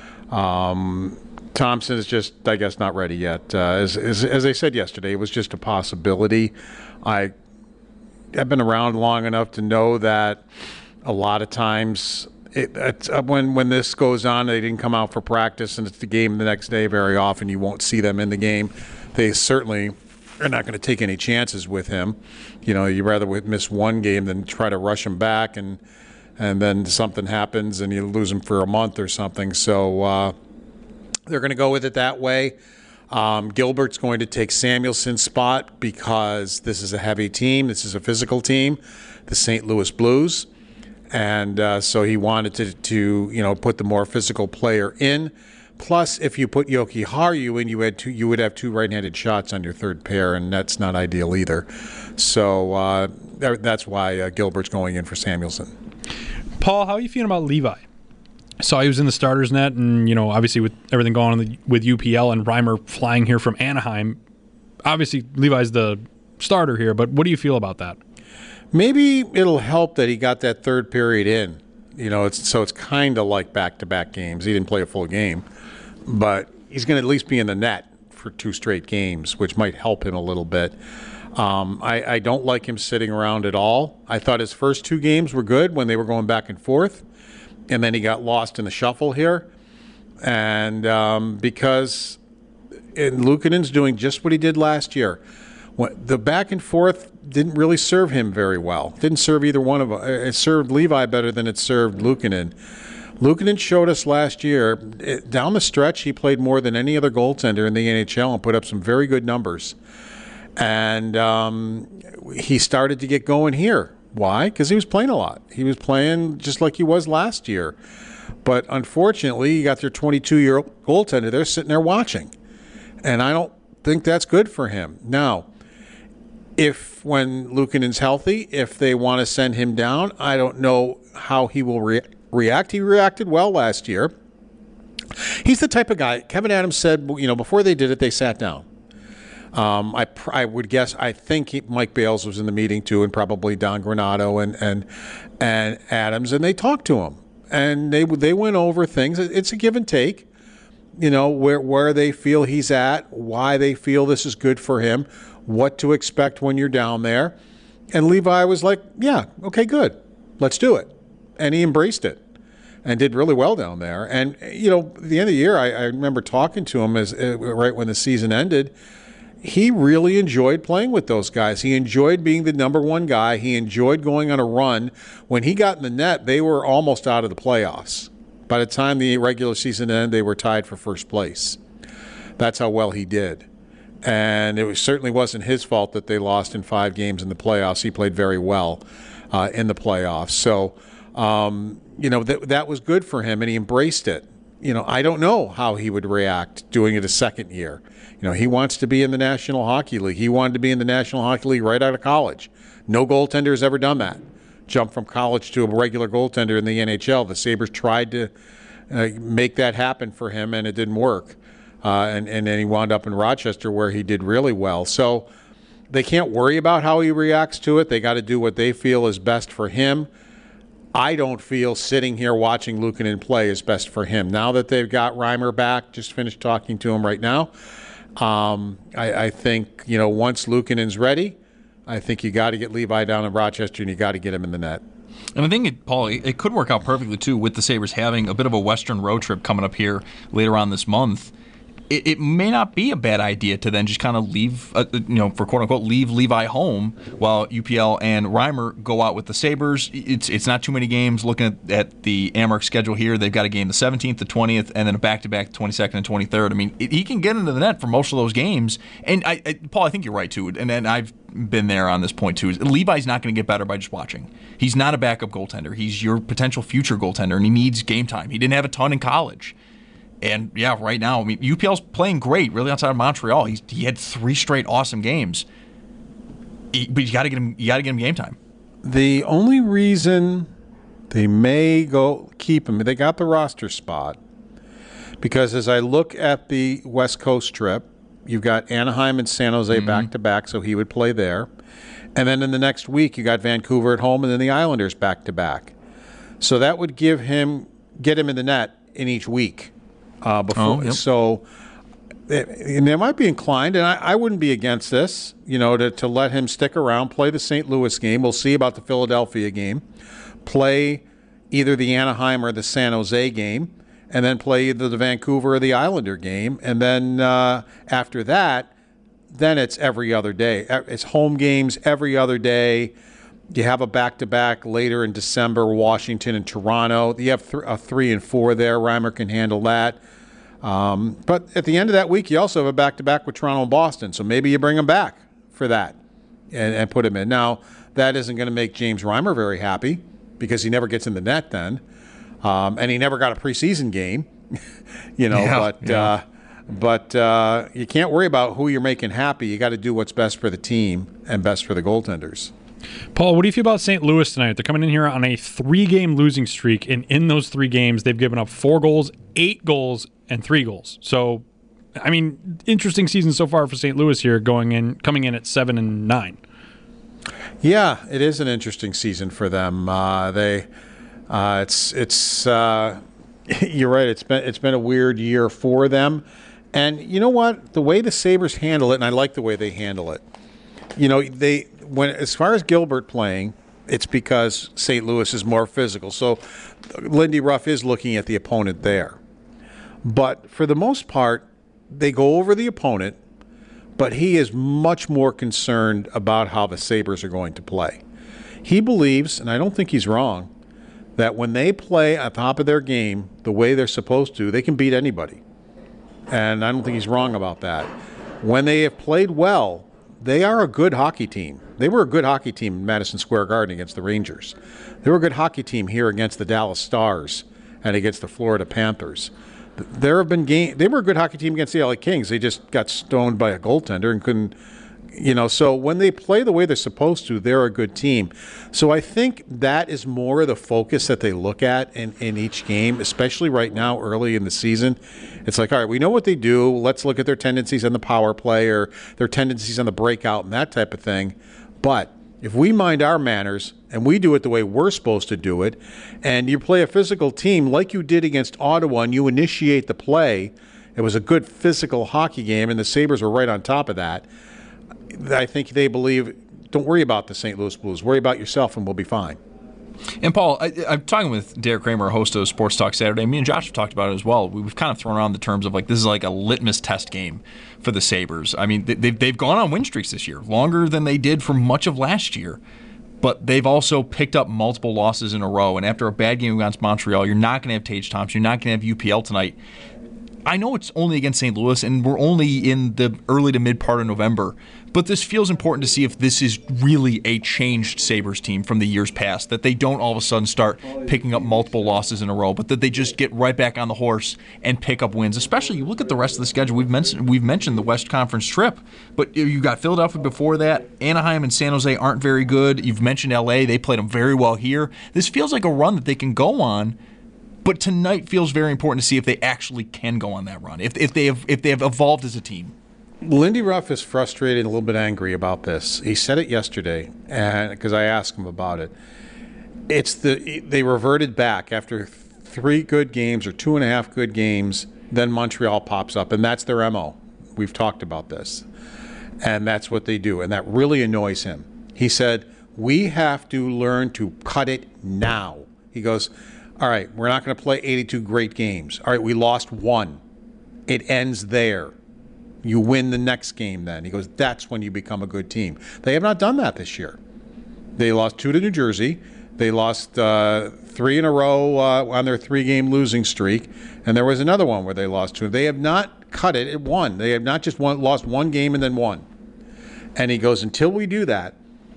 Thompson is just, I guess, not ready yet. As I said yesterday, it was just a possibility. I've been around long enough to know that a lot of times when this goes on, they didn't come out for practice and it's the game the next day. Very often you won't see them in the game. They certainly are not going to take any chances with him. You'd rather miss one game than try to rush him back and then something happens and you lose him for a month or something. So they're going to go with it that way. Gilbert's going to take Samuelson's spot because this is a heavy team. This is a physical team, the St. Louis Blues. And so he wanted to put the more physical player in. Plus, if you put Joki Harju in, you would have two right-handed shots on your third pair, and that's not ideal either. So that's why Gilbert's going in for Samuelson. Paul, how are you feeling about Levi? Saw he was in the starters net, and obviously with everything going on with UPL and Reimer flying here from Anaheim, obviously Levi's the starter here. But what do you feel about that? Maybe it'll help that he got that third period in. It's kind of like back-to-back games. He didn't play a full game, but he's going to at least be in the net for 2 straight games, which might help him a little bit. I don't like him sitting around at all. I thought his first 2 games were good when they were going back and forth, and then he got lost in the shuffle here. And because Luukkonen's doing just what he did last year. The back and forth didn't really serve him very well. Didn't serve either one of them. It served Levi better than it served Luukkonen. Luukkonen showed us last year, down the stretch, he played more than any other goaltender in the NHL and put up some very good numbers. And he started to get going here. Why? Because he was playing a lot. He was playing just like he was last year. But unfortunately, you got their 22-year-old goaltender there sitting there watching. And I don't think that's good for him. Now, when Luukkonen's healthy, if they want to send him down, I don't know how he will react. He reacted well last year. He's the type of guy, Kevin Adams said, before they did it, they sat down. I would guess, I think Mike Bales was in the meeting too, and probably Don Granato and Adams, and they talked to him. And they went over things. It's a give and take, where they feel he's at, why they feel this is good for him, what to expect when you're down there. And Levi was like, yeah, okay, good. Let's do it. And he embraced it and did really well down there. And, at the end of the year, I remember talking to him right when the season ended. He really enjoyed playing with those guys. He enjoyed being the number one guy. He enjoyed going on a run. When he got in the net, they were almost out of the playoffs. By the time the regular season ended, they were tied for first place. That's how well he did. And it certainly wasn't his fault that they lost in 5 games in the playoffs. He played very well in the playoffs. So, that was good for him, and he embraced it. I don't know how he would react doing it a second year. He wants to be in the National Hockey League. He wanted to be in the National Hockey League right out of college. No goaltender has ever done that. Jump from college to a regular goaltender in the NHL. The Sabres tried to make that happen for him, and it didn't work. And then he wound up in Rochester where he did really well. So they can't worry about how he reacts to it. They got to do what they feel is best for him. I don't feel sitting here watching Luukkonen play is best for him. Now that they've got Reimer back, just finished talking to him right now, I think, once Luukkonen's ready, I think you got to get Levi down in Rochester and you got to get him in the net. And I think, Paul, it could work out perfectly, too, with the Sabres having a bit of a Western road trip coming up here later on this month. It may not be a bad idea to then just kind of leave, for quote-unquote, leave Levi home while UPL and Reimer go out with the Sabres. It's not too many games. Looking at the Amerks schedule here, they've got a game the 17th, the 20th, and then a back-to-back 22nd and 23rd. I mean, he can get into the net for most of those games. And, Paul, I think you're right, too. And I've been there on this point, too. Levi's not going to get better by just watching. He's not a backup goaltender. He's your potential future goaltender, and he needs game time. He didn't have a ton in college. And, yeah, right now, I mean, UPL's playing great, really, outside of Montreal. He had 3 straight awesome games. But you got to get him game time. The only reason they may keep him, they got the roster spot, because as I look at the West Coast trip, you've got Anaheim and San Jose back-to-back, so he would play there. And then in the next week, you got Vancouver at home and then the Islanders back-to-back. So that would get him in the net in each week. So and they might be inclined, and I wouldn't be against this, to let him stick around, play the St. Louis game. We'll see about the Philadelphia game. Play either the Anaheim or the San Jose game, and then play either the Vancouver or the Islander game. And then after that, then it's every other day. It's home games every other day. You have a back-to-back later in December, Washington and Toronto. You have a 3 and 4 there. Reimer can handle that. But at the end of that week, you also have a back-to-back with Toronto and Boston. So maybe you bring him back for that and put him in. Now, that isn't going to make James Reimer very happy because he never gets in the net then. And he never got a preseason game. But you can't worry about who you're making happy. You got to do what's best for the team and best for the goaltenders. Paul, what do you feel about St. Louis tonight? They're coming in here on a 3-game losing streak, and in those 3 games, they've given up 4 goals, 8 goals, and 3 goals. So, I mean, interesting season so far for St. Louis here, coming in at 7-9. Yeah, it is an interesting season for them. You're right. It's been a weird year for them, and you know what? The way the Sabres handle it, and I like the way they handle it. As far as Gilbert playing, it's because St. Louis is more physical. So Lindy Ruff is looking at the opponent there. But for the most part, they go over the opponent, but he is much more concerned about how the Sabres are going to play. He believes, and I don't think he's wrong, that when they play at the top of their game the way they're supposed to, they can beat anybody. And I don't think he's wrong about that. When they have played well, they are a good hockey team. They were a good hockey team in Madison Square Garden against the Rangers. They were a good hockey team here against the Dallas Stars and against the Florida Panthers. There have been they were a good hockey team against the LA Kings. They just got stoned by a goaltender and couldn't, so when they play the way they're supposed to, they're a good team. So I think that is more of the focus that they look at in each game, especially right now early in the season. It's like, all right, we know what they do. Let's look at their tendencies on the power play or their tendencies on the breakout and that type of thing. But if we mind our manners and we do it the way we're supposed to do it, and you play a physical team like you did against Ottawa and you initiate the play, it was a good physical hockey game, and the Sabres were right on top of that. I think they believe, don't worry about the St. Louis Blues. Worry about yourself and we'll be fine. And, Paul, I'm talking with Derek Kramer, host of Sports Talk Saturday. Me and Josh have talked about it as well. We've kind of thrown around the terms of, this is like a litmus test game for the Sabres. I mean, they've gone on win streaks this year, longer than they did for much of last year. But they've also picked up multiple losses in a row. And after a bad game against Montreal, you're not going to have Tage Thompson. You're not going to have UPL tonight. I know it's only against St. Louis, and we're only in the early to mid part of November, but this feels important to see if this is really a changed Sabres team from the years past, that they don't all of a sudden start picking up multiple losses in a row, but that they just get right back on the horse and pick up wins. Especially, you look at the rest of the schedule. We've mentioned the West Conference trip, but you got Philadelphia before that. Anaheim and San Jose aren't very good. You've mentioned LA. They played them very well here. This feels like a run that they can go on. But tonight feels very important to see if they actually can go on that run, if they have evolved as a team. Lindy Ruff is frustrated and a little bit angry about this. He said it yesterday, because I asked him about it. They reverted back after 3 good games or 2.5 good games. Then Montreal pops up, and that's their MO. We've talked about this, and that's what they do, and that really annoys him. He said, "We have to learn to cut it now." He goes, "All right, we're not going to play 82 great games. All right, we lost 1. It ends there. You win the next game then." He goes, "That's when you become a good team." They have not done that this year. They lost 2 to New Jersey. They lost 3 in a row on their 3-game losing streak. And there was another one where they lost 2. They have not cut it at 1. They have not just lost 1 game and then won. And he goes, until we do that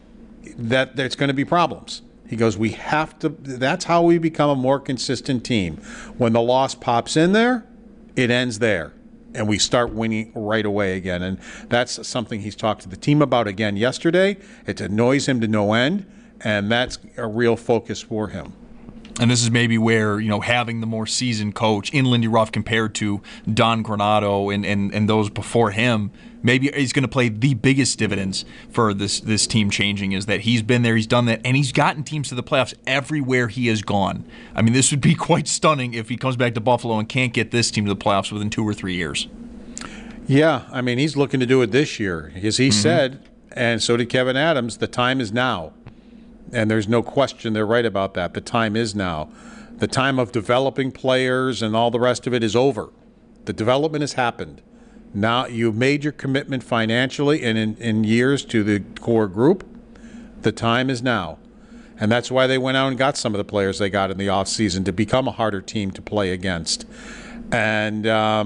there's going to be problems. He goes, we have to, that's how we become a more consistent team. When the loss pops in there, it ends there. And we start winning right away again. And that's something he's talked to the team about again yesterday. It annoys him to no end, and that's a real focus for him. And this is maybe where, having the more seasoned coach in Lindy Ruff compared to Don Granato and those before him, maybe he's going to play the biggest dividends for this team changing, is that he's been there, he's done that, and he's gotten teams to the playoffs everywhere he has gone. I mean, this would be quite stunning if he comes back to Buffalo and can't get this team to the playoffs within 2 or 3 years. Yeah, I mean, he's looking to do it this year, because he said, and so did Kevin Adams, the time is now. And there's no question they're right about that. The time is now. The time of developing players and all the rest of it is over. The development has happened. Now you've made your commitment financially and in years to the core group. The time is now. And that's why they went out and got some of the players they got in the offseason to become a harder team to play against. And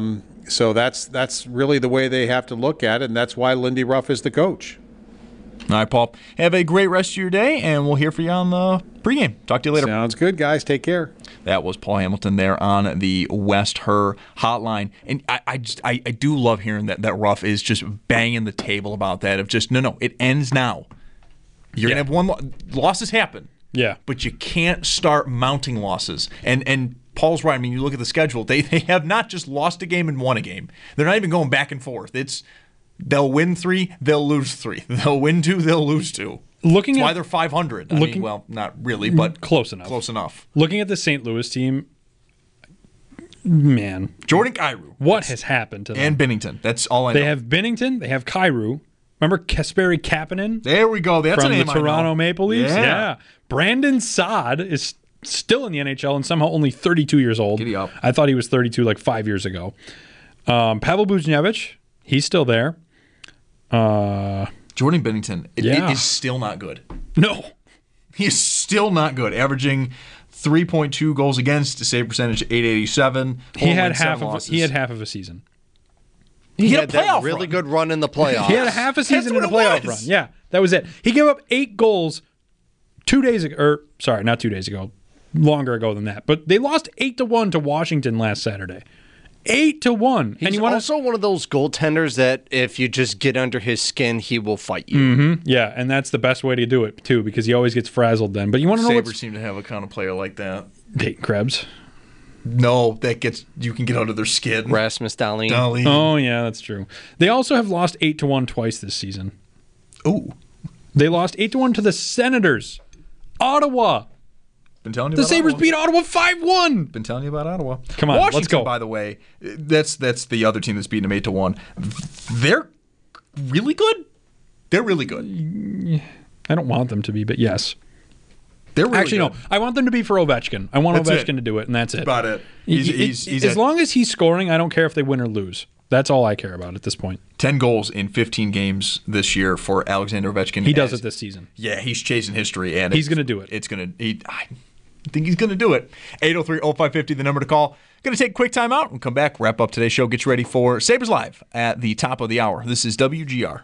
so that's really the way they have to look at it, and that's why Lindy Ruff is the coach. All right, Paul. Have a great rest of your day, and we'll hear from you on the pregame. Talk to you later. Sounds good, guys. Take care. That was Paul Hamilton there on the West Her hotline. And I do love hearing that Ruff is just banging the table about that, of just, no, it ends now. You're going to have one losses happen. Yeah. But you can't start mounting losses. And Paul's right. I mean, you look at the schedule. They have not just lost a game and won a game. They're not even going back and forth. They'll win 3, they'll lose 3. They'll win 2, they'll lose 2. That's why they're 500. I mean, well, not really, but close enough. Close enough. Looking at the St. Louis team, man. Jordan Kyrou. What has happened to them? And Binnington. That's all I know. They have Binnington. They have Kyrou. Remember Kasperi Kapanen? There we go. That's from a name the Toronto Maple Leafs. Yeah. Brandon Saad is still in the NHL and somehow only 32 years old. Giddy up. I thought he was 32 like 5 years ago. Pavel Buchnevich, he's still there. Jordan Binnington is still not good. No. He is still not good. Averaging 3.2 goals against, to save percentage .887. He had half of a season. He had that really good run in the playoffs. He had a half a season in a playoff run. Yeah, that was it. He gave up 8 goals 2 days ago. Or sorry, not 2 days ago. Longer ago than that. But they lost 8-1 to Washington last Saturday. 8-1. He's also one of those goaltenders that if you just get under his skin, he will fight you. Mm-hmm. Yeah, and that's the best way to do it, too, because he always gets frazzled then. But you want to know Sabres seem to have a kind of player like that. Dayton Krebs. No, you can get under their skin. Rasmus Dahlin. Oh, yeah, that's true. They also have lost 8-1 twice this season. Ooh. They lost 8-1 to the Senators. Ottawa. Been telling you the about Sabres Ottawa. beat Ottawa 5-1. Been telling you about Ottawa. Come on, Washington, let's go. By the way, that's the other team that's beaten them 8-1. They're really good. They're really good. I don't want them to be, but yes. They're really Actually, good. No. I want them to be for Ovechkin. I want Ovechkin to do it, and that's it. About it. As long as he's scoring, I don't care if they win or lose. That's all I care about at this point. 10 goals in 15 games this year for Alexander Ovechkin. He does it this season. Yeah, he's chasing history, and he's going to do it. I think he's going to do it. 803-0550, the number to call. Going to take a quick time out. We'll come back, wrap up today's show, get you ready for Sabres Live at the top of the hour. This is WGR.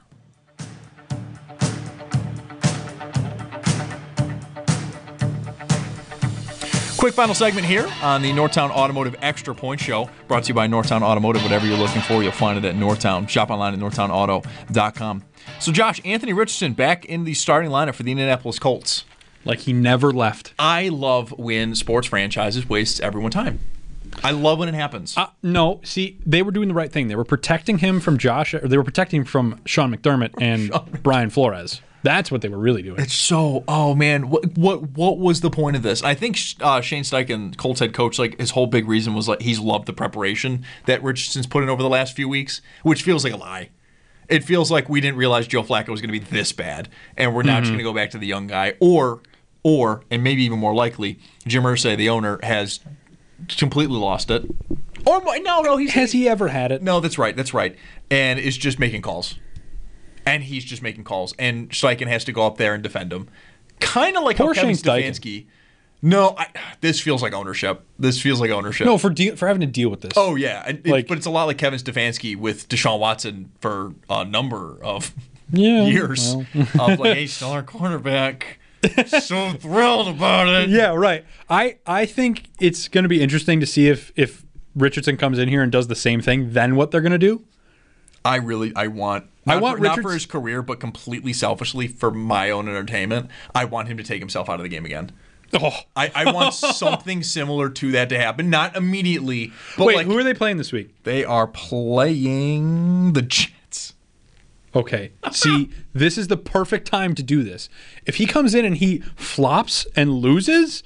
Quick final segment here on the Northtown Automotive Extra Point Show, brought to you by Northtown Automotive. Whatever you're looking for, you'll find it at Northtown. Shop online at northtownauto.com. So, Josh, Anthony Richardson back in the starting lineup for the Indianapolis Colts. Like he never left. I love when sports franchises waste everyone time. I love when it happens. No, see, they were doing the right thing. They were protecting him from they were protecting him from Sean McDermott and Brian Flores. That's what they were really doing. It's so, oh man, what was the point of this? I think Shane Steichen, Colts head coach, like his whole big reason was like he's loved the preparation that Richardson's put in over the last few weeks, which feels like a lie. It feels like we didn't realize Joe Flacco was going to be this bad, and we're now just going to go back to the young guy, or, and maybe even more likely, Jim Irsay, the owner, has completely lost it. Or no, has he ever had it? No, that's right, and is just making calls. And he's just making calls, and Steichen has to go up there and defend him. Kind of like how Kevin Stefanski. No, this feels like ownership. No, for having to deal with this. Oh, yeah. But it's a lot like Kevin Stefanski with Deshaun Watson for a number of years. Well. Of like, hey, still our quarterback. So thrilled about it. Yeah, right. I think it's going to be interesting to see if Richardson comes in here and does the same thing, then what they're going to do. I want not for his career, but completely selfishly for my own entertainment. I want him to take himself out of the game again. Oh. I want something similar to that to happen. Not immediately. But wait, who are they playing this week? They are playing the Jets. Okay. See, this is the perfect time to do this. If he comes in and he flops and loses,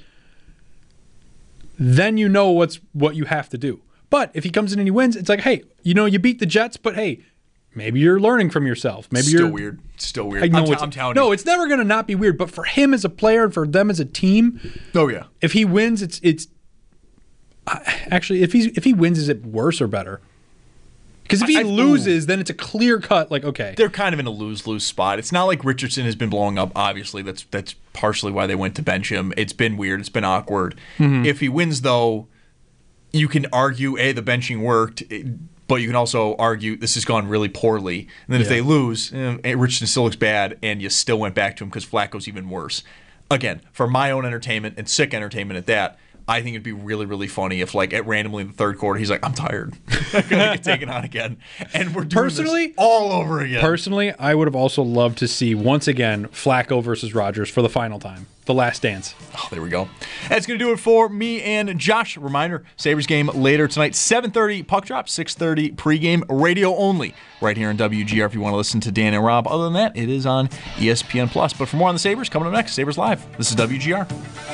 then you know what you have to do. But if he comes in and he wins, it's like, hey, you beat the Jets, but hey, maybe you're learning from yourself. Maybe Still weird. I'm telling you. No, it's never going to not be weird. But for him as a player and for them as a team, oh yeah, if he wins, it's actually if he wins, is it worse or better? Because if he loses, then it's a clear cut. Like, okay, they're kind of in a lose-lose spot. It's not like Richardson has been blowing up. Obviously, that's partially why they went to bench him. It's been weird. It's been awkward. Mm-hmm. If he wins, though, you can argue the benching worked. But you can also argue this has gone really poorly. And then if they lose, Richardson still looks bad, and you still went back to him because Flacco's even worse. Again, for my own entertainment and sick entertainment at that, I think it'd be really, really funny if, like, at randomly in the third quarter, he's like, I'm tired. I'm going to get taken on again. And we're doing this all over again. Personally, I would have also loved to see, once again, Flacco versus Rodgers for the final time. The last dance. Oh, there we go. That's going to do it for me and Josh. Reminder, Sabres game later tonight, 7:30 puck drop, 6:30 pregame, radio only, right here on WGR if you want to listen to Dan and Rob. Other than that, it is on ESPN+. But for more on the Sabres, coming up next, Sabres Live. This is WGR.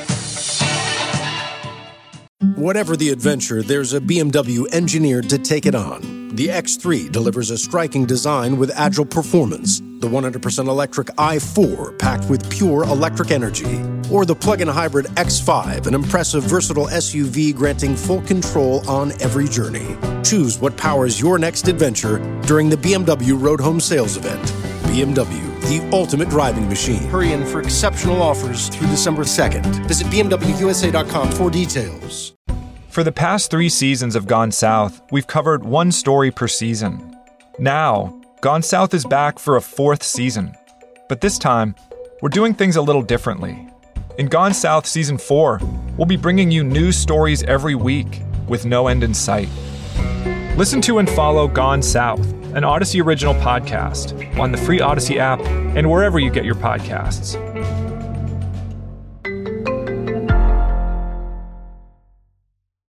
Whatever the adventure, there's a BMW engineered to take it on. The X3 delivers a striking design with agile performance. The 100% electric i4 packed with pure electric energy. Or the plug-in hybrid X5, an impressive versatile SUV granting full control on every journey. Choose what powers your next adventure during the BMW Road Home Sales Event. BMW, the ultimate driving machine. Hurry in for exceptional offers through December 2nd. Visit BMWUSA.com for details. For the past 3 seasons of Gone South, we've covered one story per season. Now, Gone South is back for a 4th season. But this time, we're doing things a little differently. In Gone South Season 4, we'll be bringing you news stories every week with no end in sight. Listen to and follow Gone South, an Odyssey original podcast, on the free Odyssey app and wherever you get your podcasts.